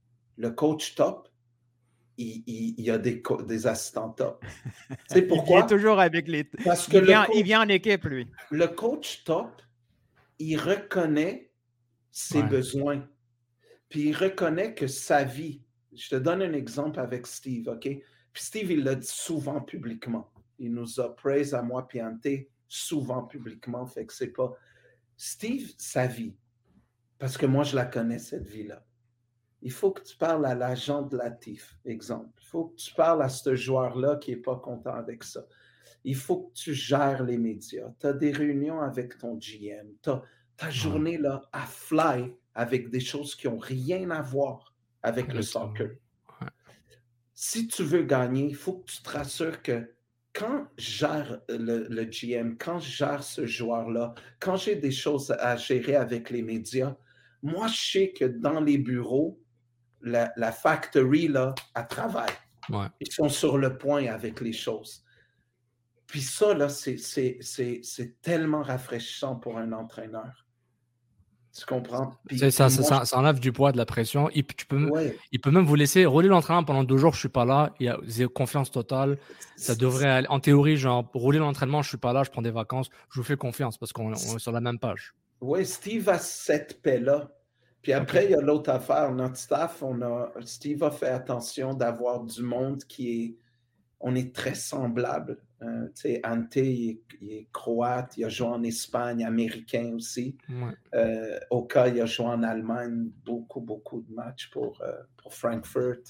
il y a des assistants top. Tu sais pourquoi? Il est toujours avec les... Parce que il vient en équipe, lui. Le coach top, il reconnaît ses besoins. Puis il reconnaît que sa vie... Je te donne un exemple avec Steve, OK? Puis Steve, il l'a dit souvent publiquement. Il nous a praise à moi puis Ante souvent publiquement, fait que c'est pas... Steve, sa vie, parce que moi, je la connais, cette vie-là. Il faut que tu parles à l'agent de Latif, exemple. Il faut que tu parles à ce joueur-là qui n'est pas content avec ça. Il faut que tu gères les médias. Tu as des réunions avec ton GM. Tu as ta journée là, à fly avec des choses qui n'ont rien à voir avec le soccer. Si tu veux gagner, il faut que tu te rassures que quand je gère le GM, quand je gère ce joueur-là, quand j'ai des choses à gérer avec les médias, moi, je sais que dans les bureaux, la factory, là, elle travaille. Ouais. Ils sont sur le point avec les choses. Puis ça, là, c'est tellement rafraîchissant pour un entraîneur. Tu comprends? Puis, ça enlève du poids, de la pression. Il peut même vous laisser rouler l'entraînement pendant 2 jours, je ne suis pas là. Il y a confiance totale. Ça devrait aller. En théorie, genre, rouler l'entraînement, je ne suis pas là, je prends des vacances. Je vous fais confiance parce qu'on est sur la même page. Oui, Steve a cette paix-là. Puis après, il y a l'autre affaire. Notre staff, Steve a fait attention d'avoir du monde on est très semblable. Tu sais, Ante, il est croate, il a joué en Espagne, américain aussi. Oka, il a joué en Allemagne, beaucoup de matchs pour Frankfurt.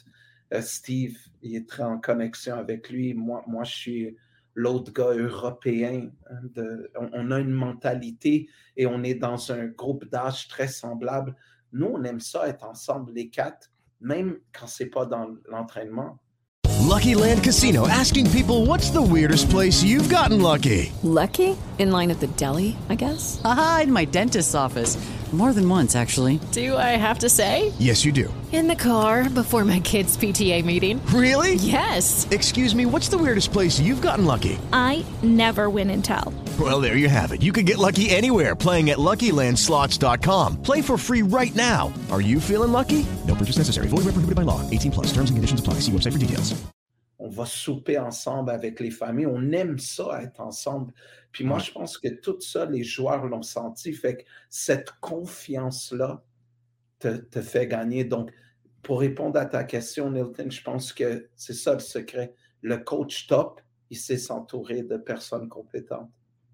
Steve, il est très en connexion avec lui. Moi je suis l'autre gars européen. On a une mentalité et on est dans un groupe d'âge très semblable. Nous, on aime ça être ensemble, les 4, même quand c'est pas dans l'entraînement. Lucky Land Casino, asking people, what's the weirdest place you've gotten lucky? Lucky? In line at the deli, I guess? Aha, in my dentist's office. More than once, actually. Do I have to say? Yes, you do. In the car before my kids' PTA meeting. Really? Yes. Excuse me, what's the weirdest place you've gotten lucky? I never win and tell. Well, there you have it. You can get lucky anywhere, playing at LuckyLandSlots.com. Play for free right now. Are you feeling lucky? No purchase necessary. Void where prohibited by law. 18+. Terms and conditions apply. See website for details. On va souper ensemble avec les familles. On aime ça, être ensemble. Puis moi, je pense que tout ça, les joueurs l'ont senti. Fait que cette confiance-là te fait gagner. Donc, pour répondre à ta question, Nilton, je pense que c'est ça le secret. Le coach top, il sait s'entourer de personnes compétentes.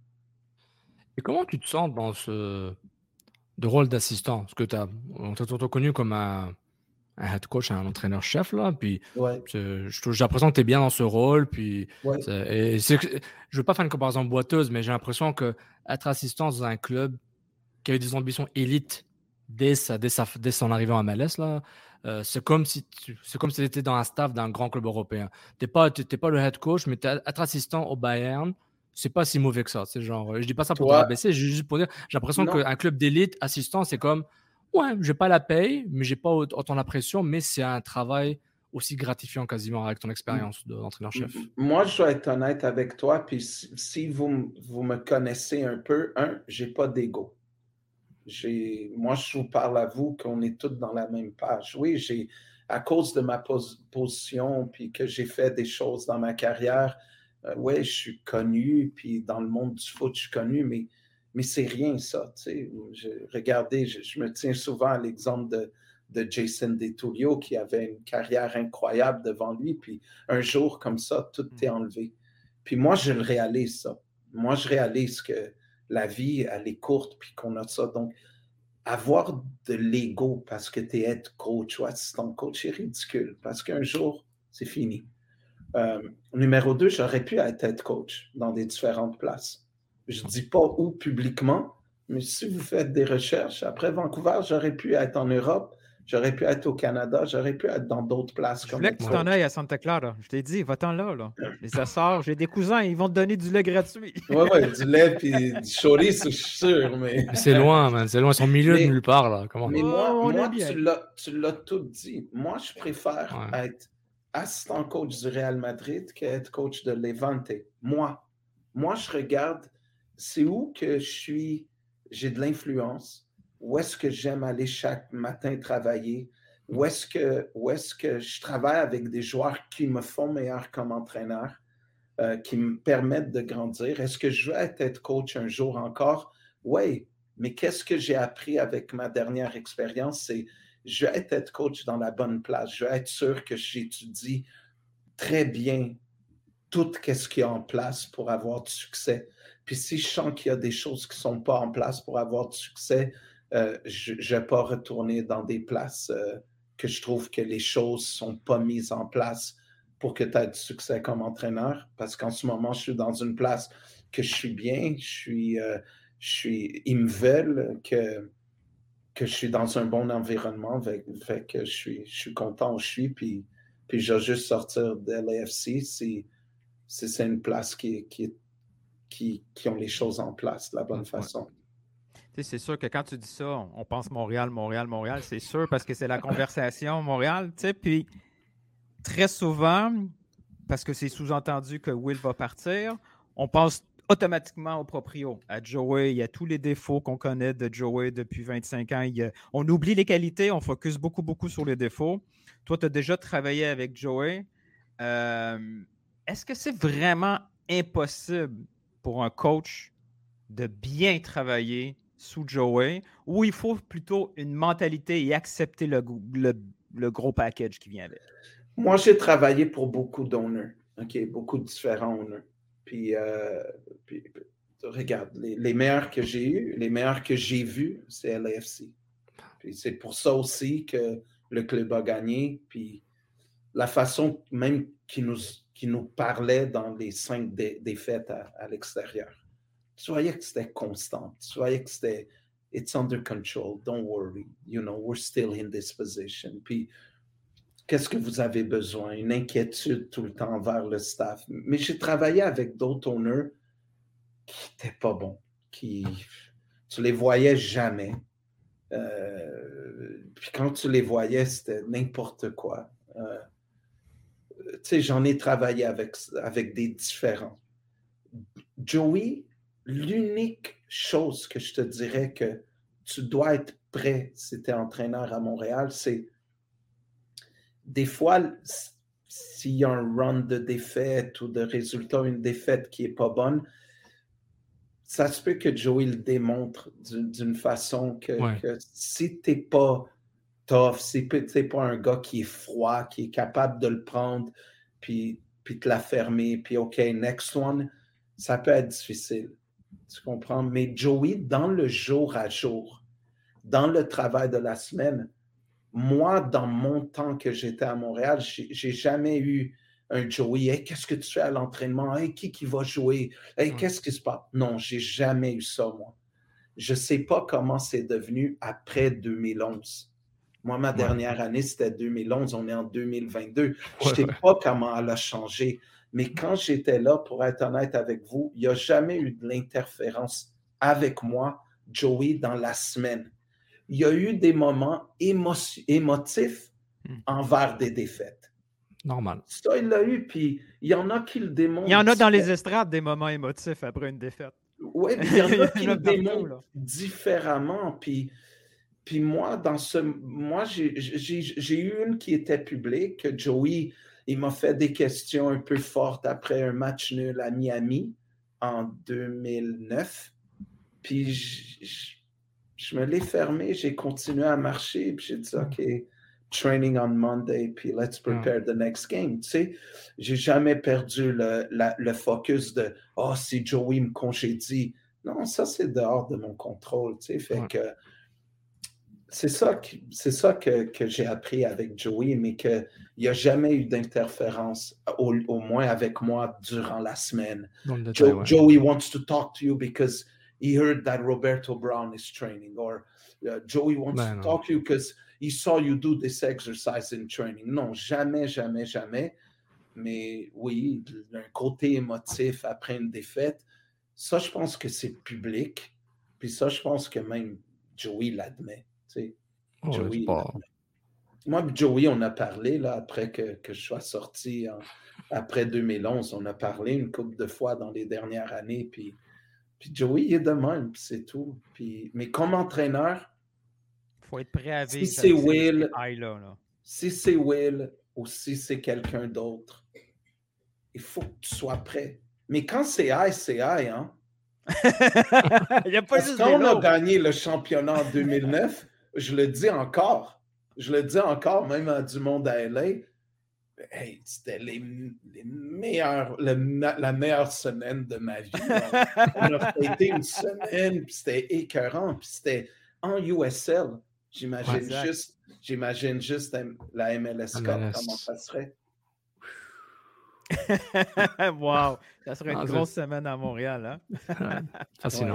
Et comment tu te sens dans ce rôle d'assistant? Parce que on t'a connu comme un head coach, un entraîneur-chef, là. Puis j'ai l'impression que tu es bien dans ce rôle. Puis, je ne veux pas faire une comparaison boiteuse, mais j'ai l'impression qu'être assistant dans un club qui a eu des ambitions élites dès son arrivée en MLS, là, c'est comme si tu étais dans un staff d'un grand club européen. Tu n'es pas le head coach, mais être assistant au Bayern, c'est pas si mauvais que ça. C'est genre, je dis pas ça pour te rabaisser, juste pour dire, j'ai l'impression qu'un club d'élite assistant, c'est comme, ouais, j'ai pas la paye, mais j'ai pas autant la pression, mais c'est un travail aussi gratifiant quasiment avec ton expérience d'entraîneur-chef. Moi, je dois être honnête avec toi, puis si vous me connaissez un peu, j'ai pas d'ego. Moi, je vous parle à vous qu'on est tous dans la même page. Oui, à cause de ma position, puis que j'ai fait des choses dans ma carrière, je suis connu, puis dans le monde du foot, je suis connu, mais c'est rien ça. Regardez, je me tiens souvent à l'exemple de Jason DeTulio qui avait une carrière incroyable devant lui, puis un jour comme ça, tout est enlevé. Puis moi, je le réalise ça. Moi, je réalise que la vie, elle est courte, puis qu'on a ça. Donc, avoir de l'ego parce que tu es head coach ou assistant coach, c'est ridicule, parce qu'un jour, c'est fini. Numéro 2, j'aurais pu être head coach dans des différentes places. Je ne dis pas où publiquement, mais si vous faites des recherches, après Vancouver, j'aurais pu être en Europe, j'aurais pu être au Canada, j'aurais pu être dans d'autres places. Je voulais que tu t'en ailles à Santa Clara. Je t'ai dit, va-t'en là. Les Açores, j'ai des cousins, ils vont te donner du lait gratuit. Oui, du lait puis du chorizo, je suis sûr. Mais c'est loin, man. C'est loin. Ils sont au milieu de nulle part, là. Comment? Mais moi tu l'as tout dit. Moi, je préfère être assistant coach du Real Madrid qu'être coach de Levante. Moi, je regarde, c'est où que j'ai de l'influence, où est-ce que j'aime aller chaque matin travailler, où est-ce que je travaille avec des joueurs qui me font meilleur comme entraîneur, qui me permettent de grandir. Est-ce que je veux être coach un jour encore? Oui, mais qu'est-ce que j'ai appris avec ma dernière expérience? C'est je veux être coach dans la bonne place. Je veux être sûr que j'étudie très bien tout ce qu'il y a en place pour avoir du succès. Puis si je sens qu'il y a des choses qui ne sont pas en place pour avoir du succès, je ne vais pas retourner dans des places que je trouve que les choses ne sont pas mises en place pour que tu aies du succès comme entraîneur. Parce qu'en ce moment, je suis dans une place que je suis bien, ils me veulent que je suis dans un bon environnement, fait que je suis content où je suis, puis je vais juste sortir de l'AFC si c'est une place qui ont les choses en place de la bonne façon. C'est sûr que quand tu dis ça, on pense Montréal, c'est sûr, parce que c'est la conversation Montréal, puis très souvent, parce que c'est sous-entendu que Will va partir, on pense automatiquement au proprio, à Joey. Il y a tous les défauts qu'on connaît de Joey depuis 25 ans. On oublie les qualités, on focus beaucoup sur les défauts. Toi, tu as déjà travaillé avec Joey. Est-ce que c'est vraiment impossible pour un coach de bien travailler sous Joey ou il faut plutôt une mentalité et accepter le gros package qui vient avec? Moi, j'ai travaillé pour beaucoup d'owners, beaucoup de différents owners. Puis regarde, les meilleurs que j'ai eus, les meilleurs que j'ai vus, c'est LAFC. Puis c'est pour ça aussi que le club a gagné. Puis la façon même qu'il nous parlait dans les 5 défaites à l'extérieur. Tu voyais que c'était constant. Tu voyais que c'était « It's under control, don't worry, we're still in this position. » Puis, qu'est-ce que vous avez besoin? Une inquiétude tout le temps envers le staff. Mais j'ai travaillé avec d'autres owners qui n'étaient pas bons, tu les voyais jamais. Puis quand tu les voyais, c'était n'importe quoi. Tu sais, j'en ai travaillé avec des différents. Joey, l'unique chose que je te dirais que tu dois être prêt si tu es entraîneur à Montréal, c'est des fois, s'il y a un run de défaite ou de résultat, une défaite qui n'est pas bonne, ça se peut que Joey le démontre d'une façon que si tu n'es pas tough, si tu n'es pas un gars qui est froid, qui est capable de le prendre, puis te la fermer, puis OK, next one, ça peut être difficile. Tu comprends? Mais Joey, dans le jour à jour, dans le travail de la semaine, moi, dans mon temps que j'étais à Montréal, j'ai jamais eu un Joey. Hey, qu'est-ce que tu fais à l'entraînement? Hey, qui va jouer? Hey, qu'est-ce qui se passe? Non, j'ai jamais eu ça, moi. Je sais pas comment c'est devenu après 2011. Moi, ma dernière année, c'était 2011. On est en 2022. Je ne sais pas comment elle a changé. Mais quand j'étais là, pour être honnête avec vous, il n'y a jamais eu de l'interférence avec moi, Joey, dans la semaine. Il y a eu des moments émotifs envers des défaites. Normal. Ça, il l'a eu, puis il y en a qui le démontrent. Il y en a dans les estrades des moments émotifs après une défaite. Oui, il y en a qui le démontrent différemment. Puis moi, j'ai eu une qui était publique, que Joey, il m'a fait des questions un peu fortes après un match nul à Miami en 2009. Puis je me l'ai fermé, j'ai continué à marcher, puis j'ai dit, OK, training on Monday, puis let's prepare the next game. Tu sais, j'ai jamais perdu le focus de, si Joey me congédie. Non, ça, c'est dehors de mon contrôle, tu sais, fait que c'est ça que j'ai appris avec Joey, mais qu'il n'y a jamais eu d'interférence, au moins avec moi, durant la semaine. Joey wants to talk to you because he heard that Roberto Brown is training, or Joey wants to talk to you because he saw you do this exercise in training. Non, jamais, jamais, jamais. Mais oui, un côté émotif après une défaite, ça, je pense que c'est public. Puis ça, je pense que même Joey l'admet. Joey, moi et Joey, on a parlé là, après que je sois sorti après 2011. On a parlé une couple de fois dans les dernières années. Puis Joey, il est de même, puis c'est tout. Mais comme entraîneur, il faut être prêt à vivre. Si c'est Will, si c'est Will ou si c'est quelqu'un d'autre, il faut que tu sois prêt. Mais quand c'est high, hein? Il y a pas Parce qu'on a gagné le championnat en 2009, je le dis encore, même à du monde à LA, hey, c'était la meilleure semaine de ma vie. On a fêté une semaine, puis c'était écœurant, puis c'était en USL. J'imagine juste la MLS Cup, comment ça serait. Wow! Ça serait une grosse semaine à Montréal, hein? Fascinant.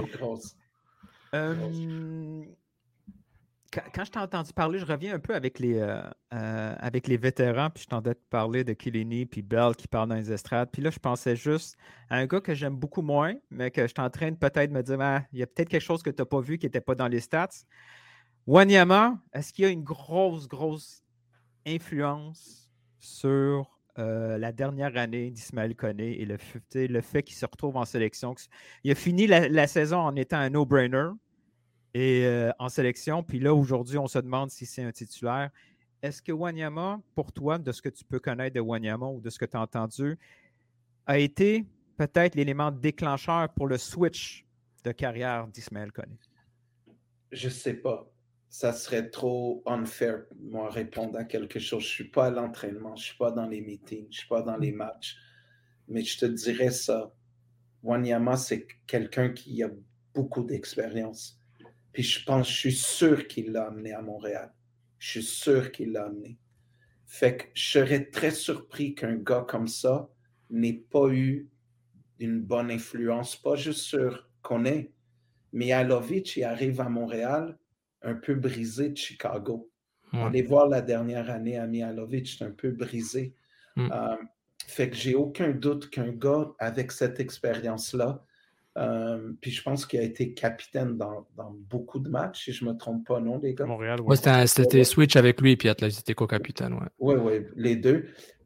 Quand je t'ai entendu parler, je reviens un peu avec les vétérans, puis je t'entendais te parler de Chiellini puis Bell qui parlent dans les estrades. Puis là, je pensais juste à un gars que j'aime beaucoup moins, mais que je suis en train de peut-être me dire, il y a peut-être quelque chose que tu n'as pas vu qui n'était pas dans les stats. Wanyama, est-ce qu'il y a une grosse influence sur la dernière année d'Ismaël Koné et le fait qu'il se retrouve en sélection? Il a fini la saison en étant un no-brainer et en sélection, puis là, aujourd'hui, on se demande si c'est un titulaire. Est-ce que Wanyama, pour toi, de ce que tu peux connaître de Wanyama ou de ce que tu as entendu, a été peut-être l'élément déclencheur pour le switch de carrière d'Ismaël Koné? Je ne sais pas. Ça serait trop unfair, moi, répondre à quelque chose. Je ne suis pas à l'entraînement, je ne suis pas dans les meetings, je ne suis pas dans les matchs. Mais je te dirais ça. Wanyama, c'est quelqu'un qui a beaucoup d'expérience. Puis je suis sûr qu'il l'a amené à Montréal. Je suis sûr qu'il l'a amené. Fait que je serais très surpris qu'un gars comme ça n'ait pas eu une bonne influence, pas juste sur Koné. Mihajlovic, il arrive à Montréal un peu brisé de Chicago. Ouais. Allez voir la dernière année à Mihajlovic, c'est un peu brisé. Fait que j'ai aucun doute qu'un gars avec cette expérience-là, puis je pense qu'il a été capitaine dans beaucoup de matchs, si je ne me trompe pas, non, les gars? Montréal, ouais. C'était Switch avec lui, puis Atlas, c'était co-capitaine, ouais. Oui, les deux.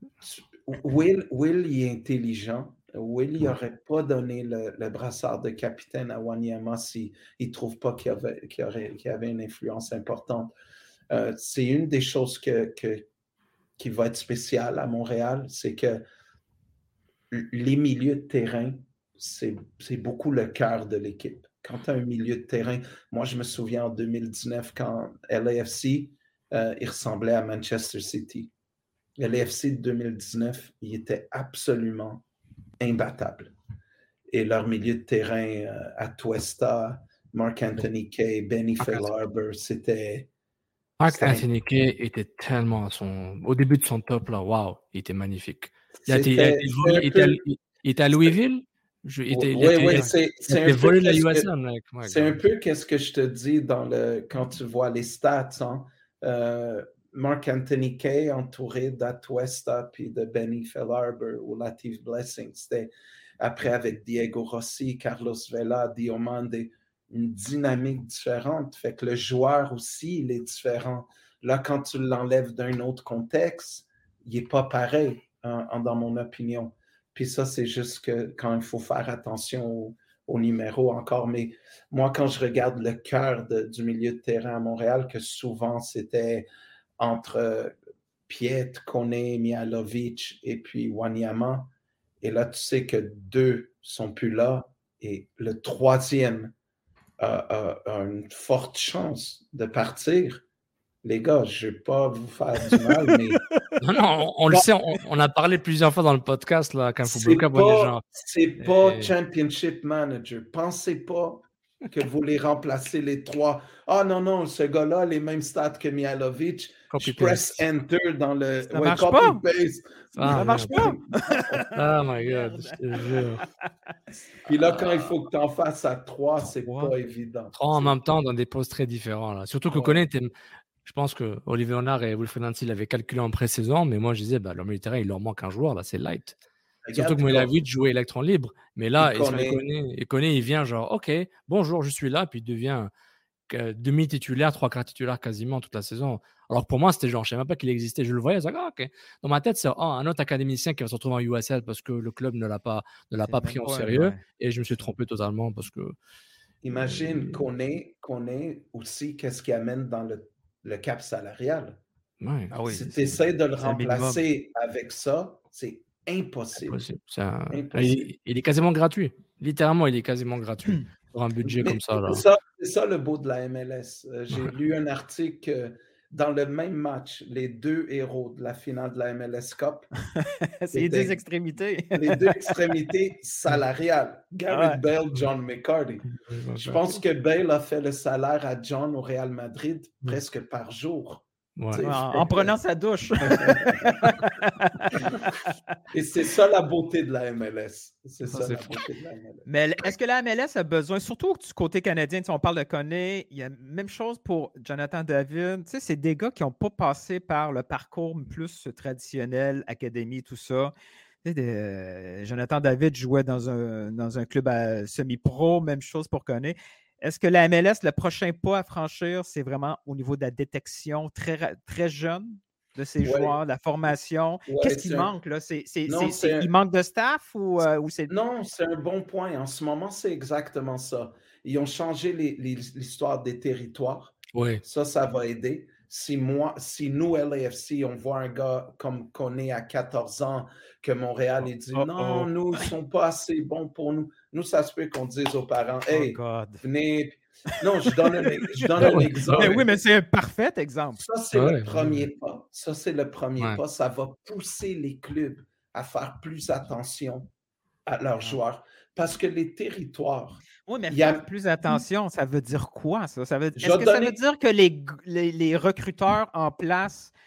Will, il est intelligent. Will, il n'aurait pas donné le brassard de capitaine à Wanyama s'il ne trouve pas qu'il y avait une influence importante. C'est une des choses qui va être spéciale à Montréal, c'est que les milieux de terrain, c'est beaucoup le cœur de l'équipe. Quand tu as un milieu de terrain, moi je me souviens en 2019 quand LAFC, il ressemblait à Manchester City. LAFC de 2019, il était absolument imbattable. Et leur milieu de terrain, Atuesta, Marc-Anthony Kaye, Benny Feilhaber, c'était... Marc-Anthony Kaye était tellement au début de son top, là, waouh, il était magnifique. Il était à Louisville? Oui, c'est volé de la USM. C'est un peu qu'est-ce que je te dis quand tu vois les stats. Hein? Marc-Anthony Kaye entouré d'Atuesta puis de Benny Feilhaber ou Latif Blessing. C'était après avec Diego Rossi, Carlos Vela, Diomande, une dynamique différente. Fait que le joueur aussi, il est différent. Là, quand tu l'enlèves d'un autre contexte, il n'est pas pareil, dans mon opinion. Puis ça, c'est juste que quand il faut faire attention au numéro encore. Mais moi, quand je regarde le cœur du milieu de terrain à Montréal, que souvent c'était entre Piet, Koné, Mihajlovic et puis Wanyama, et là, tu sais que 2 sont plus là et le 3e a une forte chance de partir. Les gars, je ne vais pas vous faire du mal, mais... Non, on le sait, on a parlé plusieurs fois dans le podcast, là, quand il faut bloquer les gens. C'est pas Championship Manager. Pensez pas que vous les remplacez les 3. Ah non, ce gars-là a les mêmes stats que Mihajlovic. Je press Enter dans le... Ça marche pas. Ça marche pas. Oh my God, je te jure. Puis là, quand il faut que tu en fasses à 3, c'est pas évident. 3 en même temps dans des postes très différents. Là. Surtout que Koné était... Je pense que Olivier Renard et Wilfried Nancy l'avaient calculé en pré-saison, mais moi je disais, leur milieu de terrain, il leur manque un joueur, là, c'est light. Surtout que Mihajlovic jouait électron libre. Mais là, Koné, il vient genre, OK, bonjour, je suis là, puis il devient demi-titulaire, 3/4 titulaire quasiment toute la saison. Alors pour moi, c'était genre, je ne savais même pas qu'il existait. Je le voyais, je disais, OK. Dans ma tête, c'est un autre académicien qui va se retrouver en USL parce que le club ne l'a pas pris en sérieux. Ouais. Et je me suis trompé totalement parce que... Imagine Koné aussi, qu'est-ce qu'il amène dans le cap salarial. Ouais. Ah oui, si tu essaies de le remplacer avec ça, c'est impossible. Il est quasiment gratuit. Littéralement, il est quasiment gratuit pour un budget comme ça. C'est ça le beau de la MLS. J'ai lu un article dans le même match, les 2 héros de la finale de la MLS Cup. C'est les 2 extrémités. Les 2 extrémités salariales. Gareth Bale, John McCarty. Je pense que Bale a fait le salaire à John au Real Madrid presque par jour. Ouais. En prenant sa douche. Et c'est ça la beauté de la MLS. C'est ça la beauté de la MLS. Mais est-ce que la MLS a besoin, surtout du côté canadien, on parle de Koné, il y a la même chose pour Jonathan David. C'est des gars qui n'ont pas passé par le parcours plus traditionnel, académie, tout ça. Jonathan David jouait dans un club semi-pro, même chose pour Koné. Est-ce que la MLS, le prochain pas à franchir, c'est vraiment au niveau de la détection très, très jeune de ces joueurs, de la formation? Qu'est-ce qui manque, là? Il manque de staff ou c'est... Non, c'est un bon point. En ce moment, c'est exactement ça. Ils ont changé l'histoire des territoires. Oui. Ça va aider. Si nous, LAFC, on voit un gars comme Koné à 14 ans, que Montréal, il dit non, nous, ils ne sont pas assez bons pour nous. Nous, ça se peut qu'on dise aux parents, hey, venez. Non, je donne un exemple. Mais oui, mais c'est un parfait exemple. Ça, c'est le premier pas. Pas. Ça va pousser les clubs à faire plus attention à leurs joueurs. Parce que les territoires... Oui, mais faire plus attention, ça veut dire quoi, ça? Est-ce que ça veut dire que les recruteurs en place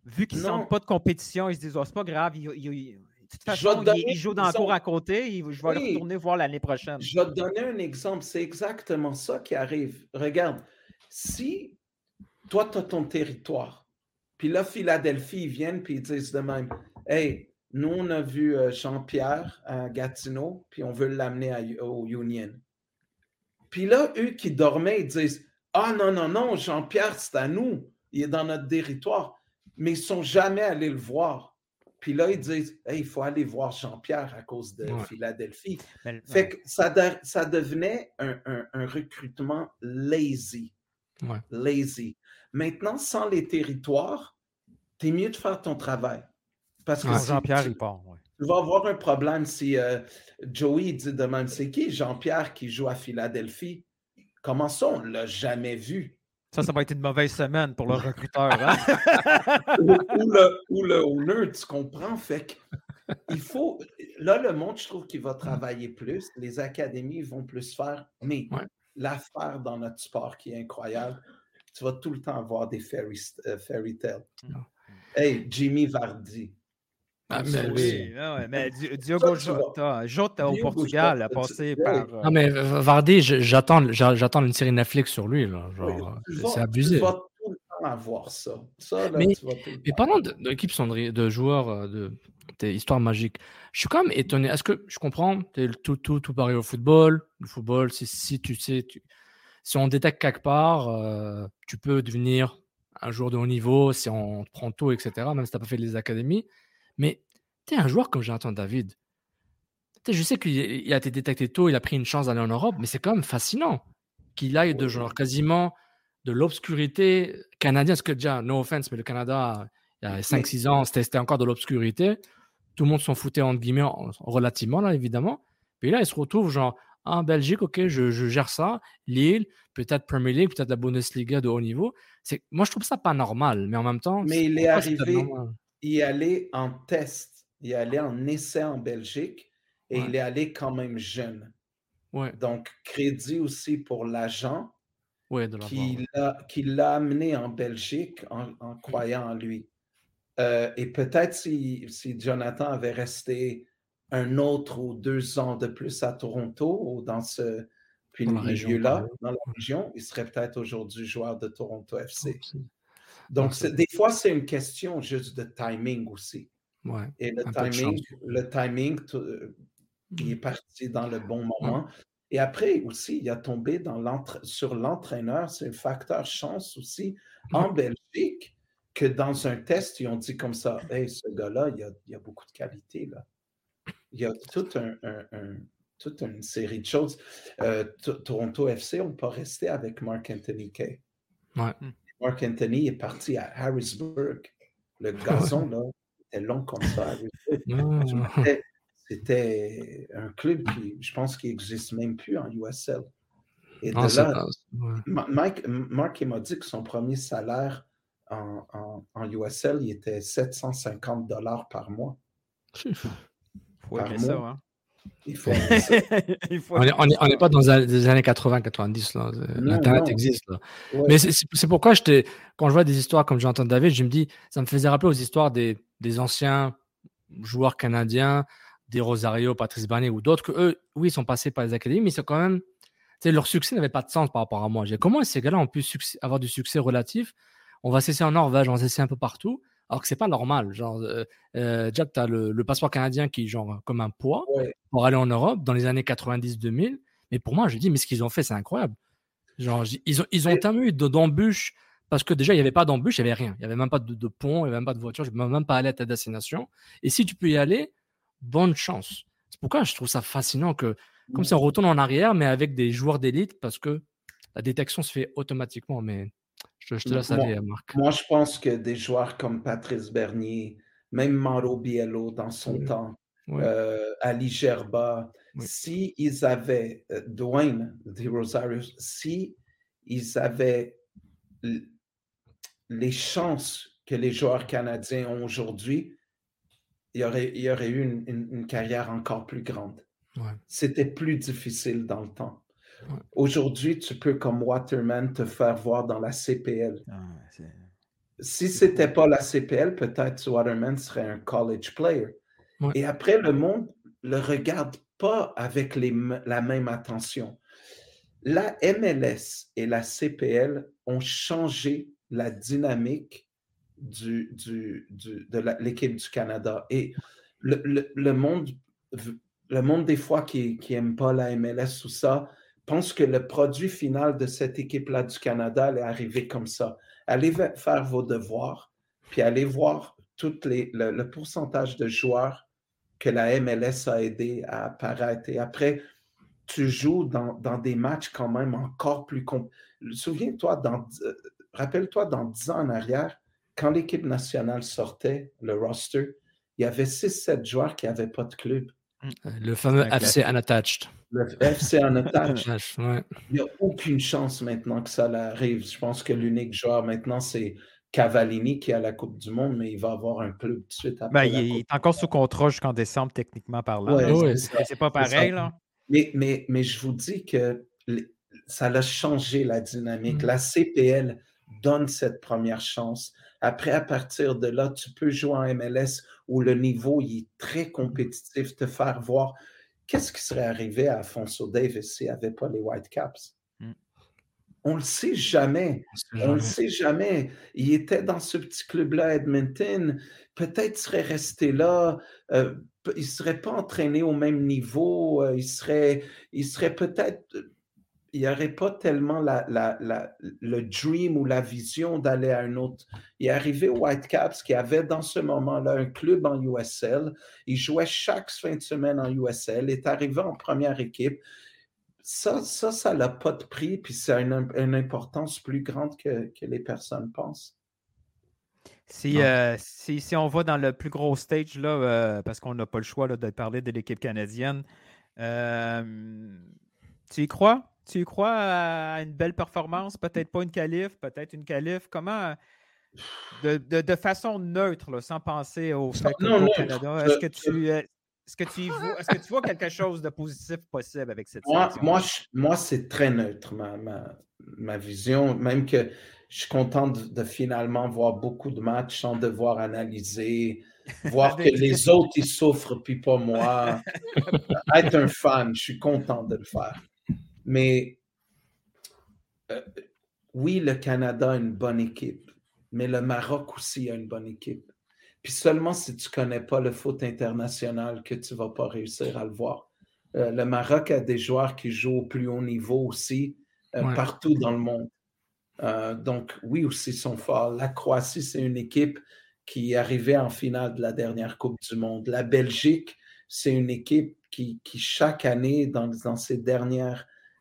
vu qu'ils ne sentent pas de compétition, ils se disent, oh, c'est pas grave, de toute façon, il joue dans le cours à côté, je vais le retourner voir l'année prochaine. Je vais te donner un exemple. C'est exactement ça qui arrive. Regarde, si toi, tu as ton territoire, puis là, Philadelphie, ils viennent, puis ils disent de même, « Hey, nous, on a vu Jean-Pierre à Gatineau, puis on veut l'amener au Union. » Puis là, eux qui dormaient, ils disent, « Ah non, Jean-Pierre, c'est à nous. Il est dans notre territoire. » Mais ils ne sont jamais allés le voir. Puis là, ils disent, hey, il faut aller voir Jean-Pierre à cause de Philadelphie. Fait que ça devenait un recrutement lazy. Ouais. Lazy. Maintenant, sans les territoires, t'es mieux de faire ton travail. Parce que Jean-Pierre, il part. Ouais. Tu vas avoir un problème si Joey dit de même, c'est qui Jean-Pierre qui joue à Philadelphie? Comment ça, on ne l'a jamais vu? Ça va être une mauvaise semaine pour le recruteur. Hein? ou le owner, tu comprends? Fait que il faut... Là, le monde, je trouve qu'il va travailler plus. Les académies vont plus faire. Mais l'affaire dans notre sport qui est incroyable, tu vas tout le temps avoir des fairy tales. Hey, Jimmy Vardy. Mais Diogo Jota au Portugal a passé par... Non, mais Vardy, j'attends une série Netflix sur lui. Là. Genre, c'est abusé. Tu vas tout le temps avoir ça. Là, mais parlant d'équipes de joueurs, des histoires magiques, je suis quand même étonné. Est-ce que je comprends, tout pareil au football. Le football, si on détecte quelque part, tu peux devenir un joueur de haut niveau si on te prend tôt, etc., même si tu n'as pas fait les académies. Mais tu es un joueur comme Jonathan David. Je sais qu'il a été détecté tôt, il a pris une chance d'aller en Europe, mais c'est quand même fascinant qu'il aille de genre quasiment de l'obscurité canadienne. Parce que déjà, no offense, mais le Canada, il y a 5-6 ans, c'était encore de l'obscurité. Tout le monde s'en foutait, entre guillemets, relativement, là, évidemment. Puis là, il se retrouve genre en Belgique, ok, je gère ça. Lille, peut-être Premier League, peut-être la Bundesliga de haut niveau. Moi, je trouve ça pas normal, mais en même temps... Mais il est arrivé... Il est allé en test, il est allé en essai en Belgique et il est allé quand même jeune. Ouais. Donc, crédit aussi pour l'agent qui l'a amené en Belgique en croyant en lui. Et peut-être si Jonathan avait resté un autre ou 2 ans de plus à Toronto ou dans ce milieu-là, dans la région, il serait peut-être aujourd'hui joueur de Toronto FC. Donc, des fois, c'est une question juste de timing aussi. Ouais, et le timing, il est parti dans le bon moment. Et après aussi, il a tombé sur l'entraîneur. C'est un facteur chance aussi en Belgique que dans un test, ils ont dit comme ça, « Hey, ce gars-là, il y a beaucoup de qualité. Là. » Il y a toute une série de choses. Toronto FC, on peut rester avec Marc-Anthony Kaye. Ouais. Marc Anthony est parti à Harrisburg. Le gazon, là, était long comme ça. C'était un club qui, je pense, qui n'existe même plus en USL. Et de là, Marc, il m'a dit que son premier salaire en USL, il était $750 par mois. Il faut aimer ça, hein? Il faut ça. On n'est pas dans les années 80-90. L'Internet existe. Là. Ouais. Mais c'est pourquoi quand je vois des histoires comme Jonathan David, je me dis, ça me faisait rappeler aux histoires des anciens joueurs canadiens, des Rosario, Patrice Bernier ou d'autres, que eux, oui, ils sont passés par les académies, mais c'est quand même, leur succès n'avait pas de sens par rapport à moi. Comment ces gars-là ont pu avoir du succès relatif? On va cesser en Norvège, on va cesser un peu partout. Alors que c'est pas normal. Genre, Jack, tu as le passeport canadien qui est genre comme un poids pour aller en Europe dans les années 90-2000. Mais pour moi, je dis, mais ce qu'ils ont fait, c'est incroyable. Genre, ils ont tellement eu d'embûches parce que déjà, il n'y avait pas d'embûches, il n'y avait rien. Il n'y avait même pas de pont, il n'y avait même pas de voiture, je ne pouvais même pas aller à ta destination. Et si tu peux y aller, bonne chance. C'est pourquoi je trouve ça fascinant que, comme si on retourne en arrière, mais avec des joueurs d'élite parce que la détection se fait automatiquement. Mais je te laisse aller, Marc. Moi, je pense que des joueurs comme Patrice Bernier, même Mauro Biello dans son temps, Ali Gerba, si ils avaient, Dwayne de Rosario, si ils avaient les chances que les joueurs canadiens ont aujourd'hui, il y aurait eu une carrière encore plus grande. Ouais. C'était plus difficile dans le temps. Aujourd'hui, tu peux, comme Waterman, te faire voir dans la CPL. Si ce n'était pas la CPL, peut-être Waterman serait un college player. Ouais. Et après, le monde ne le regarde pas avec la même attention. La MLS et la CPL ont changé la dynamique de l'équipe du Canada. Et le monde des fois qui n'aime pas la MLS ou ça, pense que le produit final de cette équipe-là du Canada allait arriver comme ça. Allez faire vos devoirs, puis allez voir le pourcentage de joueurs que la MLS a aidé à apparaître. Et après, tu joues dans des matchs quand même encore plus... Souviens-toi, rappelle-toi, dans 10 ans en arrière, quand l'équipe nationale sortait, le roster, il y avait 6-7 joueurs qui n'avaient pas de club. Le fameux FC Unattached. Le FC Unattached. Ouais. Il n'y a aucune chance maintenant que ça arrive. Je pense que l'unique joueur maintenant, c'est Cavallini qui est à la Coupe du Monde, mais il va avoir un club tout de suite après. Il est encore sous contrat jusqu'en décembre, techniquement parlant. Ouais, c'est pas pareil, là. Mais je vous dis que ça a changé la dynamique. La CPL donne cette première chance. Après, à partir de là, tu peux jouer en MLS où le niveau il est très compétitif, te faire voir qu'est-ce qui serait arrivé à Alphonso Davies s'il n'y avait pas les Whitecaps. On ne le sait jamais. On ne le sait jamais. Il était dans ce petit club-là à Edmonton. Peut-être serait resté là. Il ne serait pas entraîné au même niveau. Il serait peut-être... Il n'y aurait pas tellement le dream ou la vision d'aller à un autre. Il est arrivé au Whitecaps qui avait dans ce moment-là un club en USL. Il jouait chaque fin de semaine en USL. Il est arrivé en première équipe. Ça n'a pas de prix, puis ça a une importance plus grande que les personnes pensent. Si on va dans le plus gros stage, là, parce qu'on n'a pas le choix là, de parler de l'équipe canadienne, tu y crois? Tu y crois à une belle performance? Peut-être pas une qualif, peut-être une qualif. Comment, de façon neutre, là, sans penser au fait que au Canada, est-ce que tu vois quelque chose de positif possible avec cette sélection? Moi, c'est très neutre, ma vision. Même que je suis content de finalement voir beaucoup de matchs sans devoir analyser, voir que les autres, ils souffrent, puis pas moi. Être un fan, je suis content de le faire. Mais oui, le Canada a une bonne équipe, mais le Maroc aussi a une bonne équipe. Puis seulement si tu ne connais pas le foot international que tu ne vas pas réussir à le voir. Le Maroc a des joueurs qui jouent au plus haut niveau aussi, partout dans le monde. Donc oui, aussi, ils sont forts. La Croatie, c'est une équipe qui est arrivée en finale de la dernière Coupe du Monde. La Belgique, c'est une équipe qui chaque année, dans ces derniers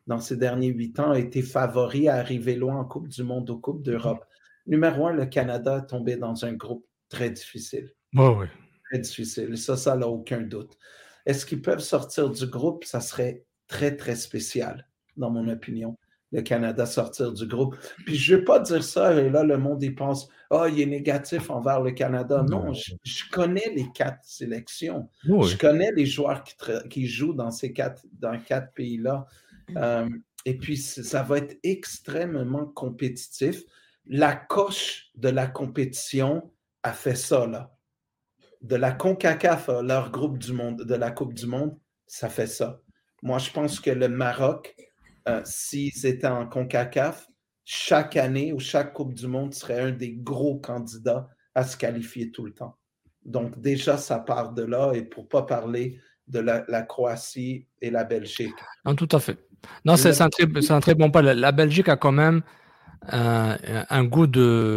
8 ans, a été favori à arriver loin en Coupe du Monde, aux Coupes d'Europe. Numéro 1, le Canada est tombé dans un groupe très difficile. Oui. Très difficile. Et ça n'a aucun doute. Est-ce qu'ils peuvent sortir du groupe? Ça serait très, très spécial, dans mon opinion, le Canada sortir du groupe. Puis je ne veux pas dire ça, et là, le monde, il pense « Ah, il est négatif envers le Canada. » Non, je connais les 4 sélections. Oui. Je connais les joueurs qui jouent dans 4 pays-là. Et puis, ça va être extrêmement compétitif. La coche de la compétition a fait ça, là. De la CONCACAF, leur groupe du monde, de la Coupe du Monde, ça fait ça. Moi, je pense que le Maroc, s'ils étaient en CONCACAF, chaque année ou chaque Coupe du Monde serait un des gros candidats à se qualifier tout le temps. Donc, déjà, ça part de là, et pour ne pas parler de la Croatie et la Belgique. Non, tout à fait. Non, c'est un très bon point. La Belgique a quand même un goût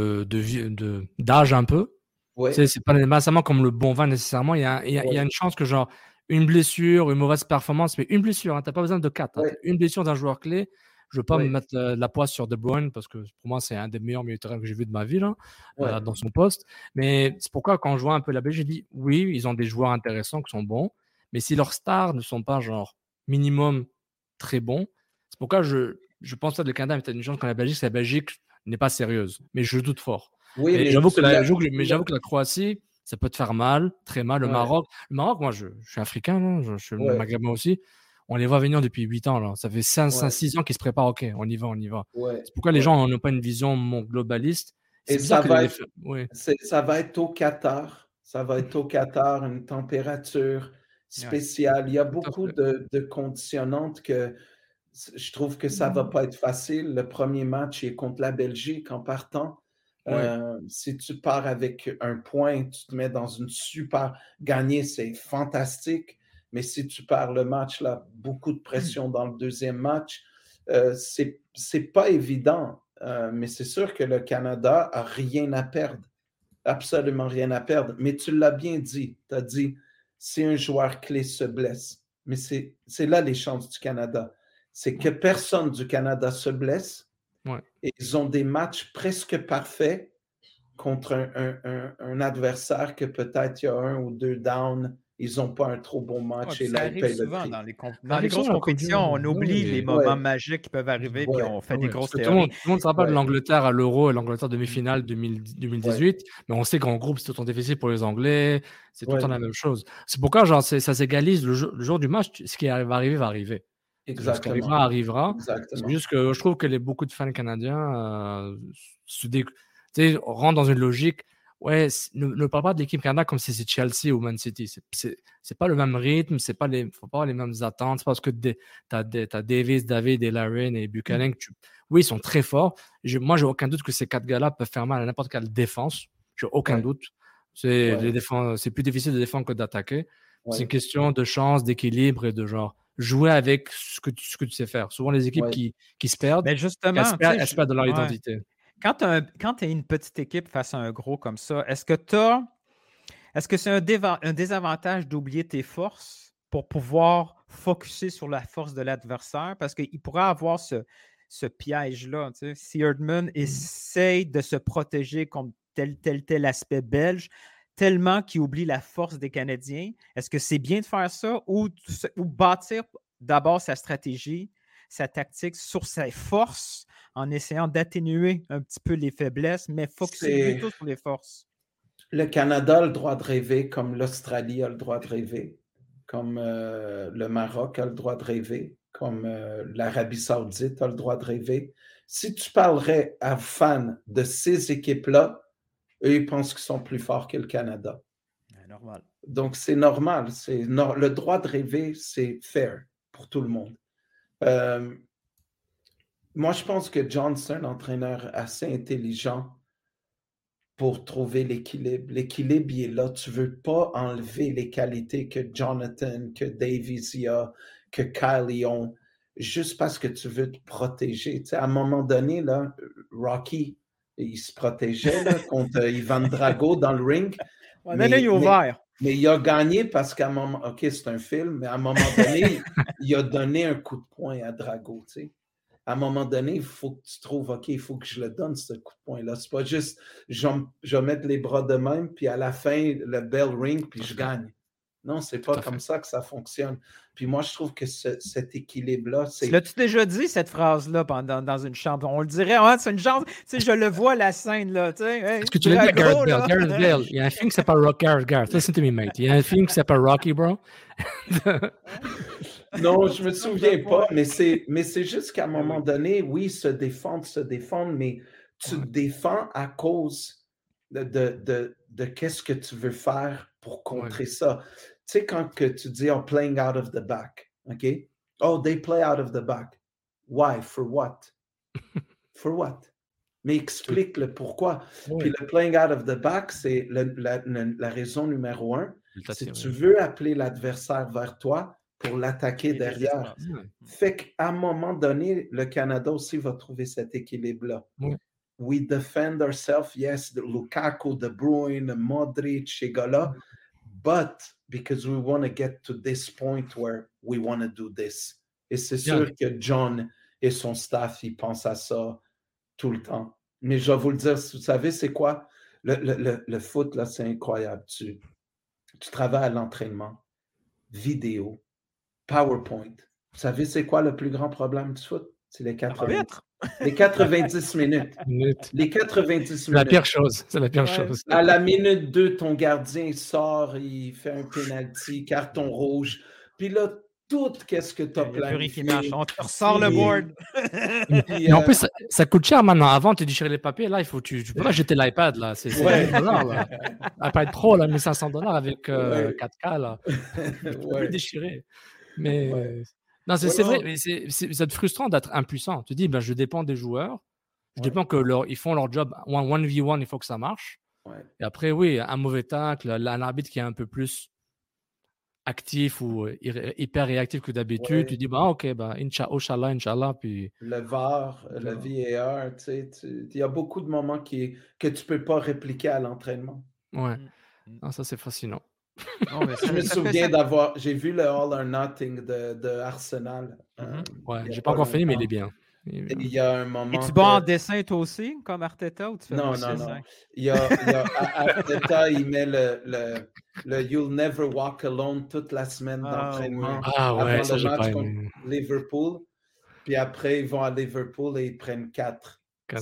d'âge un peu. Ouais. C'est pas nécessairement comme le bon vin nécessairement. Il y a une chance que genre une blessure, une mauvaise performance, mais une blessure, hein, tu n'as pas besoin de 4. Hein, une blessure d'un joueur clé. Je ne veux pas me mettre de la poisse sur De Bruyne parce que pour moi, c'est un des meilleurs milieux de terrain que j'ai vu de ma vie là, dans son poste. Mais c'est pourquoi quand je vois un peu la Belgique, je dis oui, ils ont des joueurs intéressants qui sont bons, mais si leurs stars ne sont pas genre minimum très bons, c'est pourquoi je pense que le Canada a peut-être une chance quand la Belgique n'est pas sérieuse. Mais je doute fort. Oui, mais j'avoue que la Croatie, ça peut te faire mal, très mal. Le Maroc, moi, je suis africain, là, je suis maghrébin aussi. On les voit venir depuis 8 ans. Là. Ça fait 6 ans qu'ils se préparent. OK, on y va. C'est pourquoi les gens n'ont pas une vision globaliste. Et ça va être au Qatar. Ça va être au Qatar, une température spéciale. Il y a beaucoup de conditionnantes que je trouve que ça ne va pas être facile. Le premier match est contre la Belgique en partant. Si tu pars avec un point, tu te mets dans une super... Gagner, c'est fantastique. Mais si tu perds le match, là, beaucoup de pression dans le deuxième match. C'est pas évident. Mais c'est sûr que le Canada a rien à perdre. Absolument rien à perdre. Mais tu l'as bien dit. Tu as dit, si un joueur clé se blesse. Mais c'est là les chances du Canada. C'est que personne du Canada se blesse. Et ils ont des matchs presque parfaits contre un adversaire que peut-être il y a 1 ou 2 downs. Ils n'ont pas un trop bon match. Et ça là, arrive ils payent souvent le prix. dans les grosses compétitions. On oublie les moments magiques qui peuvent arriver puis on fait des grosses théories. Tout le monde se rappelle de l'Angleterre à l'Euro et l'Angleterre demi-finale 2018. Mais on sait qu'en groupe, c'est autant difficile pour les Anglais. C'est tout le temps la même chose. C'est pourquoi ça s'égalise le jour du match. Ce qui va arriver. Exactement. Ce qui arrivera. Exactement. C'est juste que je trouve que beaucoup de fans canadiens rentrent dans une logique. Ne parle pas de l'équipe Canada comme si c'est Chelsea ou Man City. C'est pas le même rythme, faut pas avoir les mêmes attentes. C'est parce que t'as Davis, David et Larin et Buchanan. Oui, ils sont très forts. Moi, j'ai aucun doute que ces 4 gars-là peuvent faire mal à n'importe quelle défense. J'ai aucun doute. C'est plus difficile de défendre que d'attaquer. C'est une question de chance, d'équilibre et de genre jouer avec ce que tu sais faire. Souvent, les équipes qui se perdent, elles se perdent de leur identité. Quand tu as une petite équipe face à un gros comme ça, est-ce que c'est un désavantage d'oublier tes forces pour pouvoir focusser sur la force de l'adversaire? Parce qu'il pourrait avoir ce piège-là. Si Herdman essaye de se protéger contre tel aspect belge, tellement qu'il oublie la force des Canadiens, est-ce que c'est bien de faire ça ou bâtir d'abord sa stratégie, sa tactique sur ses forces en essayant d'atténuer un petit peu les faiblesses, mais focuser plutôt sur les forces? Le Canada a le droit de rêver comme l'Australie a le droit de rêver, comme le Maroc a le droit de rêver, comme l'Arabie Saoudite a le droit de rêver. Si tu parlerais à fans de ces équipes-là, eux, ils pensent qu'ils sont plus forts que le Canada. Normal. Donc, c'est normal. Le droit de rêver, c'est fair pour tout le monde. Moi, je pense que John, c'est un entraîneur assez intelligent pour trouver l'équilibre. L'équilibre, il est là. Tu ne veux pas enlever les qualités que Jonathan, que Davies y a, que Kyle y ont, juste parce que tu veux te protéger. Tu sais, à un moment donné, là, Rocky, il se protégeait là, contre Ivan Drago dans le ring. Mais là, il est ouvert. Mais il a gagné parce qu'à un moment... OK, c'est un film, mais à un moment donné, il a donné un coup de poing à Drago, tu sais. À un moment donné, il faut que tu trouves, OK, il faut que je le donne, ce coup de poing-là. C'est pas juste, je vais mettre les bras de même, puis à la fin, le bell ring, puis je gagne. Non, c'est pas comme ça que ça fonctionne. Puis moi, je trouve que cet équilibre-là, c'est... L'as-tu déjà dit, cette phrase-là, dans une chambre? On le dirait, c'est une chambre, tu sais, je le vois, la scène, là, tu sais. Est-ce que tu l'as dit à Gareth Bale? Il y a un film qui s'appelle Gareth. Listen to me, mate. Il y a un film qui s'appelle Rocky, bro. Non, je me souviens pas, mais c'est juste qu'à un moment donné, oui, se défendre, mais tu te défends à cause de qu'est-ce que tu veux faire pour contrer ça. Tu sais, quand que tu dis « oh, playing out of the back », OK? « Oh, they play out of the back ». Why? For what? For what? Mais explique le pourquoi. Puis le playing out of the back, c'est la raison numéro 1. Si tu veux appeler l'adversaire vers toi pour l'attaquer derrière. Fait qu'à un moment donné, le Canada aussi va trouver cet équilibre-là. We defend ourselves, yes, Lukaku, De Bruyne, Modric, ces gars-là, but because we want to get to this point where we want to do this. Et c'est sûr que John et son staff, ils pensent à ça tout le temps. Mais je vais vous le dire, vous savez, c'est quoi? Le foot, là, c'est incroyable. Tu travailles à l'entraînement, vidéo, PowerPoint. Vous savez, c'est quoi le plus grand problème du foot? C'est les 90 minutes. Les 90 minutes. C'est la pire chose. C'est la pire chose. À la minute 2, ton gardien sort, il fait un penalty, carton rouge. Puis là, tout ce que tu as Il n'y a plus rien qui planifié. marche. On te ressort le board. Mais en plus, ça coûte cher maintenant. Avant, tu déchirais les papiers. Là, tu peux pas jeter l'iPad. Là. C'est $1,000. Là. iPad Pro, là, $1,500 avec 4K. Là. Tu peux plus déchirer. Mais non, c'est vrai. Mais c'est frustrant d'être impuissant. Tu dis, je dépends des joueurs. Je dépends qu'ils font leur job 1v1, il faut que ça marche. Et après, oui, un mauvais tacle, un arbitre qui est un peu plus actif ou hyper réactif que d'habitude, tu dis, Inch'Allah, puis... Le VAR, le VAR, il y a beaucoup de moments que tu ne peux pas répliquer à l'entraînement. Ouais, non, ça c'est fascinant. Non, mais je me souviens j'ai vu le All or Nothing de Arsenal. J'ai pas encore fini, mais il est bien. Il y a un moment. Es-tu bon en dessin toi aussi, comme Arteta, ou tu fais non. Il y a Arteta, il met le You'll Never Walk Alone toute la semaine d'entraînement avant le match contre Liverpool. Puis après, ils vont à Liverpool et ils prennent 4.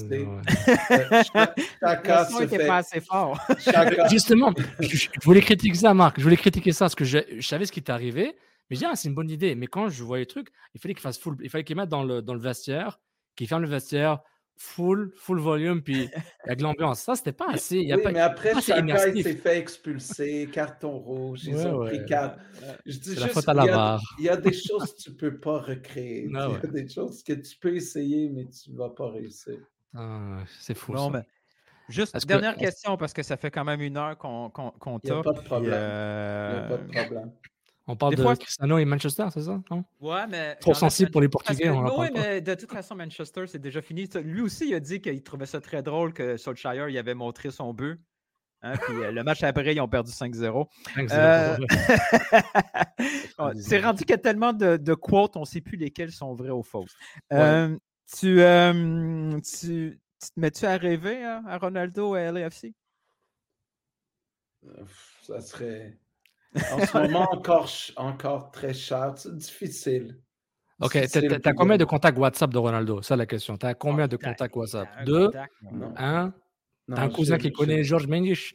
Chacun se fait... pas assez fort. Justement, je voulais critiquer ça, Marc. Je voulais critiquer ça parce que je savais ce qui t'est arrivé. Mais je dis, c'est une bonne idée. Mais quand je vois les trucs, il fallait qu'il fasse full. Il fallait qu'il mette dans le vestiaire, qu'il ferme le vestiaire, full volume, puis avec l'ambiance. Ça, c'était pas assez. Mais après, Chaka, il s'est fait expulser, carton rouge, ils ont pris 4. Je dis juste, il y a des choses que tu ne peux pas recréer. Il y a des choses que tu peux essayer, mais tu ne vas pas réussir. C'est fou. Bon, ça. Juste dernière question, parce que ça fait quand même 1 heure qu'on tape. Il n'y a pas de problème. Il n'y a pas de problème. On parle de Cristiano et Manchester, c'est ça? Non? Ouais, mais... Trop sensible pour les Portugais. Oui, mais de toute façon, Manchester, c'est déjà fini. Lui aussi, il a dit qu'il trouvait ça très drôle que Solskjaer il avait montré son but. Puis le match après, ils ont perdu 5-0. 5-0. C'est rendu qu'il y a tellement de quotes, on ne sait plus lesquelles sont vraies ou fausses. Tu te mets-tu à rêver à Ronaldo à LAFC? Ça serait... En ce moment, encore très cher. C'est difficile. OK. T'as combien de contacts WhatsApp de Ronaldo? C'est la question. T'as combien de contacts WhatsApp? 2? 1? T'as un cousin qui connaît George Mendes?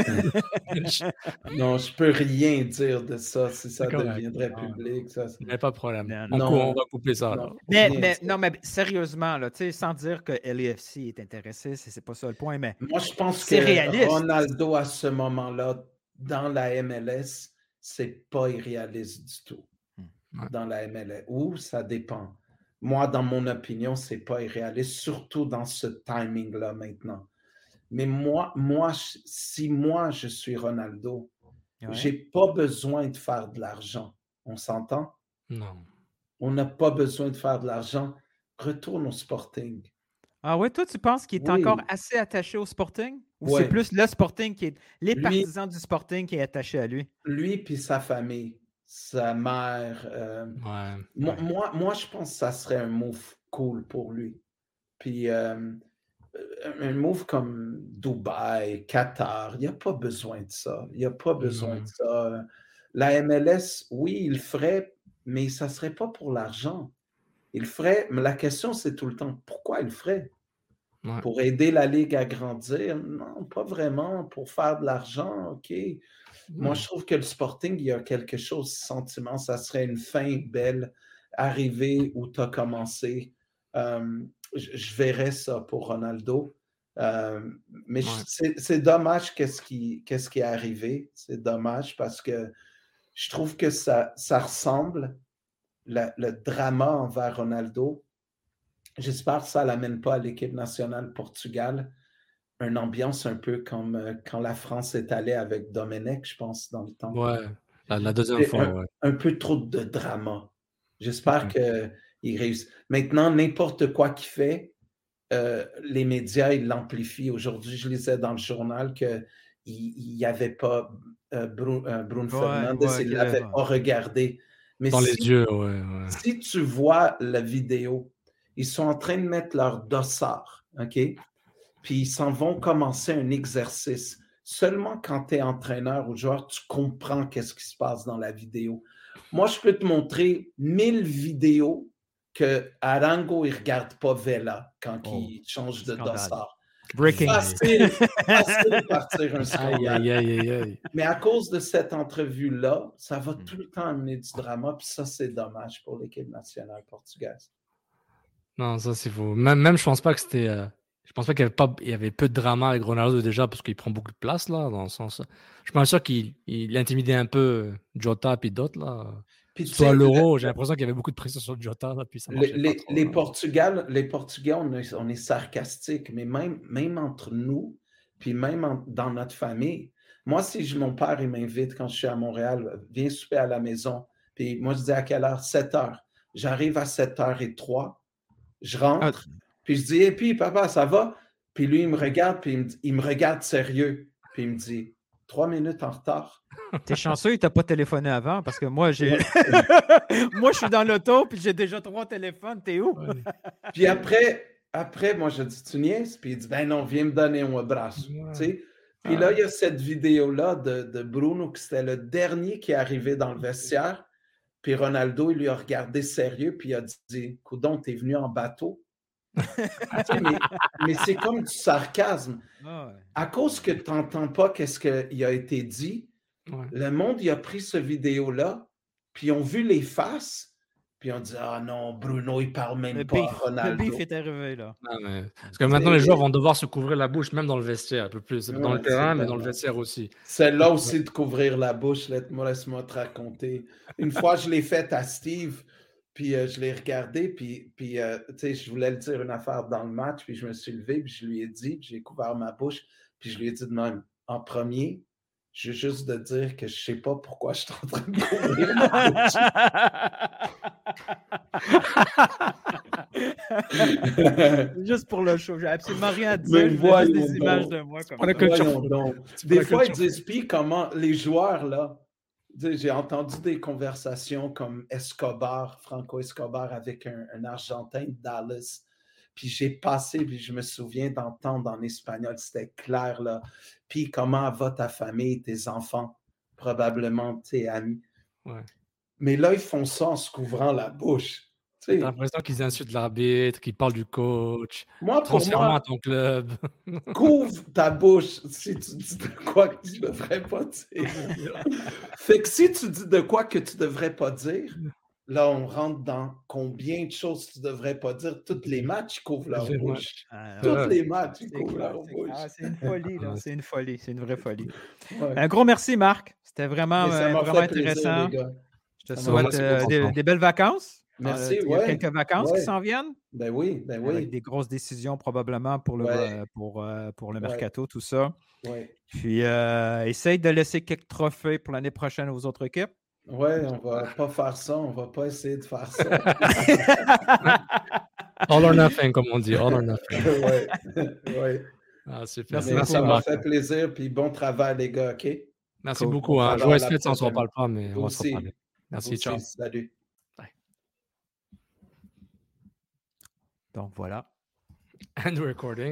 Non, je peux rien dire de ça si ça deviendrait public. Il n'y a pas de problème. On va couper ça. Mais sérieusement, là, sans dire que LAFC est intéressé, c'est pas ça le point, mais moi, je pense que réaliste. Ronaldo, à ce moment-là, dans la MLS, c'est pas irréaliste du tout. Dans la MLS. Ou ça dépend. Moi, dans mon opinion, c'est pas irréaliste, surtout dans ce timing-là maintenant. Mais moi, si je suis Ronaldo, j'ai pas besoin de faire de l'argent. On s'entend? Non. On n'a pas besoin de faire de l'argent. Retourne au Sporting. Ah ouais, toi, tu penses qu'il est encore assez attaché au Sporting? Ou c'est plus le Sporting qui est... partisans du Sporting qui est attaché à lui? Lui puis sa famille, sa mère. Moi, je pense que ça serait un move cool pour lui. Puis un move comme Dubaï, Qatar, il n'y a pas besoin de ça. Il n'y a pas besoin de ça. La MLS, oui, il le ferait, mais ça ne serait pas pour l'argent. Il ferait, mais la question, c'est tout le temps, pourquoi il le ferait? Pour aider la Ligue à grandir? Non, pas vraiment. Pour faire de l'argent, OK. Moi, je trouve que le Sporting, il y a quelque chose, sentiment, ça serait une fin belle, arriver où tu as commencé. Je verrais ça pour Ronaldo. Mais c'est dommage qu'est-ce qui est arrivé. C'est dommage parce que je trouve que ça ressemble, le drama envers Ronaldo. J'espère que ça ne l'amène pas à l'équipe nationale Portugal. Une ambiance un peu comme quand la France est allée avec Domenech, je pense, dans le temps. Ouais, la deuxième fois. Un peu trop de drama. J'espère qu'il réussit. Maintenant, n'importe quoi qu'il fait, les médias, ils l'amplifient. Aujourd'hui, je lisais dans le journal qu'il n'y avait pas Bruno Fernandes, il ne l'avait pas regardé. Mais dans les yeux, si tu vois la vidéo, ils sont en train de mettre leur dossard, OK? Puis ils s'en vont commencer un exercice. Seulement quand tu es entraîneur ou joueur, tu comprends qu'est-ce qui se passe dans la vidéo. Moi, je peux te montrer 1000 vidéos que Arango, il ne regarde pas Vela quand il change de dossard. Breaking. Facile de partir un scandale. Aïe. Mais à cause de cette entrevue-là, ça va tout le temps amener du drama, puis ça, c'est dommage pour l'équipe nationale portugaise. Non, ça c'est faux. Même je pense pas que c'était. Je pense pas qu'il y avait peu de drama avec Ronaldo déjà parce qu'il prend beaucoup de place là, dans le sens. Je pense sûr qu'il intimidait un peu Jota puis d'autres là. Puis, soit à l'Euro, j'ai l'impression qu'il y avait beaucoup de pression sur Jota là, puis ça marchait pas trop, les Portugais, on est sarcastique, mais même entre nous, puis même dans notre famille. Moi, si mon père il m'invite quand je suis à Montréal, viens souper à la maison. Puis moi, je dis à quelle heure? 7h. J'arrive à 7h03. Je rentre, puis je dis, et puis papa, ça va? Puis lui, il me regarde, puis il me regarde sérieux. Puis il me dit, 3 minutes en retard. T'es chanceux, il t'a pas téléphoné avant, parce que moi, je suis dans l'auto, puis j'ai déjà 3 téléphones. T'es où? Puis après, moi, je dis, tu niaises? Puis il dit, ben non, viens me donner un abraço. Tu sais? Puis là, il y a cette vidéo-là de Bruno, qui c'était le dernier qui est arrivé dans le vestiaire. Puis Ronaldo, il lui a regardé sérieux, puis il a dit, coudonc, t'es venu en bateau. mais c'est comme du sarcasme. À cause que tu n'entends pas qu'est-ce qui a été dit, le monde, il a pris ce vidéo-là, puis ils ont vu les faces, puis ils ont dit, ah non, Bruno, il parle même pas à Ronaldo. Le beef est arrivé, là. Non, mais... Parce que maintenant, les joueurs vont devoir se couvrir la bouche, même dans le vestiaire, un peu plus. Dans le terrain, mais dans le vestiaire aussi. C'est là aussi de couvrir la bouche, laisse-moi te raconter. Une fois, je l'ai fait à Steve, puis je l'ai regardé, puis tu sais, je voulais lui dire une affaire dans le match, puis je me suis levé, puis je lui ai dit, puis j'ai couvert ma bouche, puis je lui ai dit de même, en premier, je veux juste de dire que je ne sais pas pourquoi je suis en train de couvrir ma bouche. Juste pour le show, j'ai absolument rien à dire. Je vois des images de moi comme ça. Des fois, ils disent, puis comment les joueurs, là, j'ai entendu des conversations comme Franco Escobar avec un Argentin de Dallas. Puis j'ai passé, puis je me souviens d'entendre en espagnol, c'était clair, là. Puis comment va ta famille, tes enfants, probablement tes amis. Ouais. Mais là, ils font ça en se couvrant la bouche. T'as l'impression qu'ils insultent l'arbitre, qu'ils parlent du coach. Moi, transfère-moi à ton club. Couvre ta bouche si tu dis de quoi que tu ne devrais pas dire. Fait que si tu dis de quoi que tu ne devrais pas dire, là, on rentre dans combien de choses tu ne devrais pas dire. Tous les matchs, ils couvrent leur bouche. Tous les matchs, ils couvrent leur bouche. C'est une folie, là. C'est une folie. C'est une vraie folie. Ouais. Un gros merci, Marc. C'était vraiment intéressant. Plaisir, je te souhaite des belles vacances. Merci, il y a quelques vacances qui s'en viennent. Ben oui. Avec des grosses décisions probablement pour le mercato, tout ça. Ouais. Puis, essaye de laisser quelques trophées pour l'année prochaine aux autres équipes. Oui, on ne va pas faire ça. On ne va pas essayer de faire ça. All or nothing, comme on dit. All or nothing. Oui. Ah, super. Merci, ça m'a fait plaisir. Puis bon travail, les gars, OK? Merci beaucoup. Joyeuse fête, on ne se reparle pas, mais on va se reparler. Merci, ciao. Salut. Donc, voilà. And recording.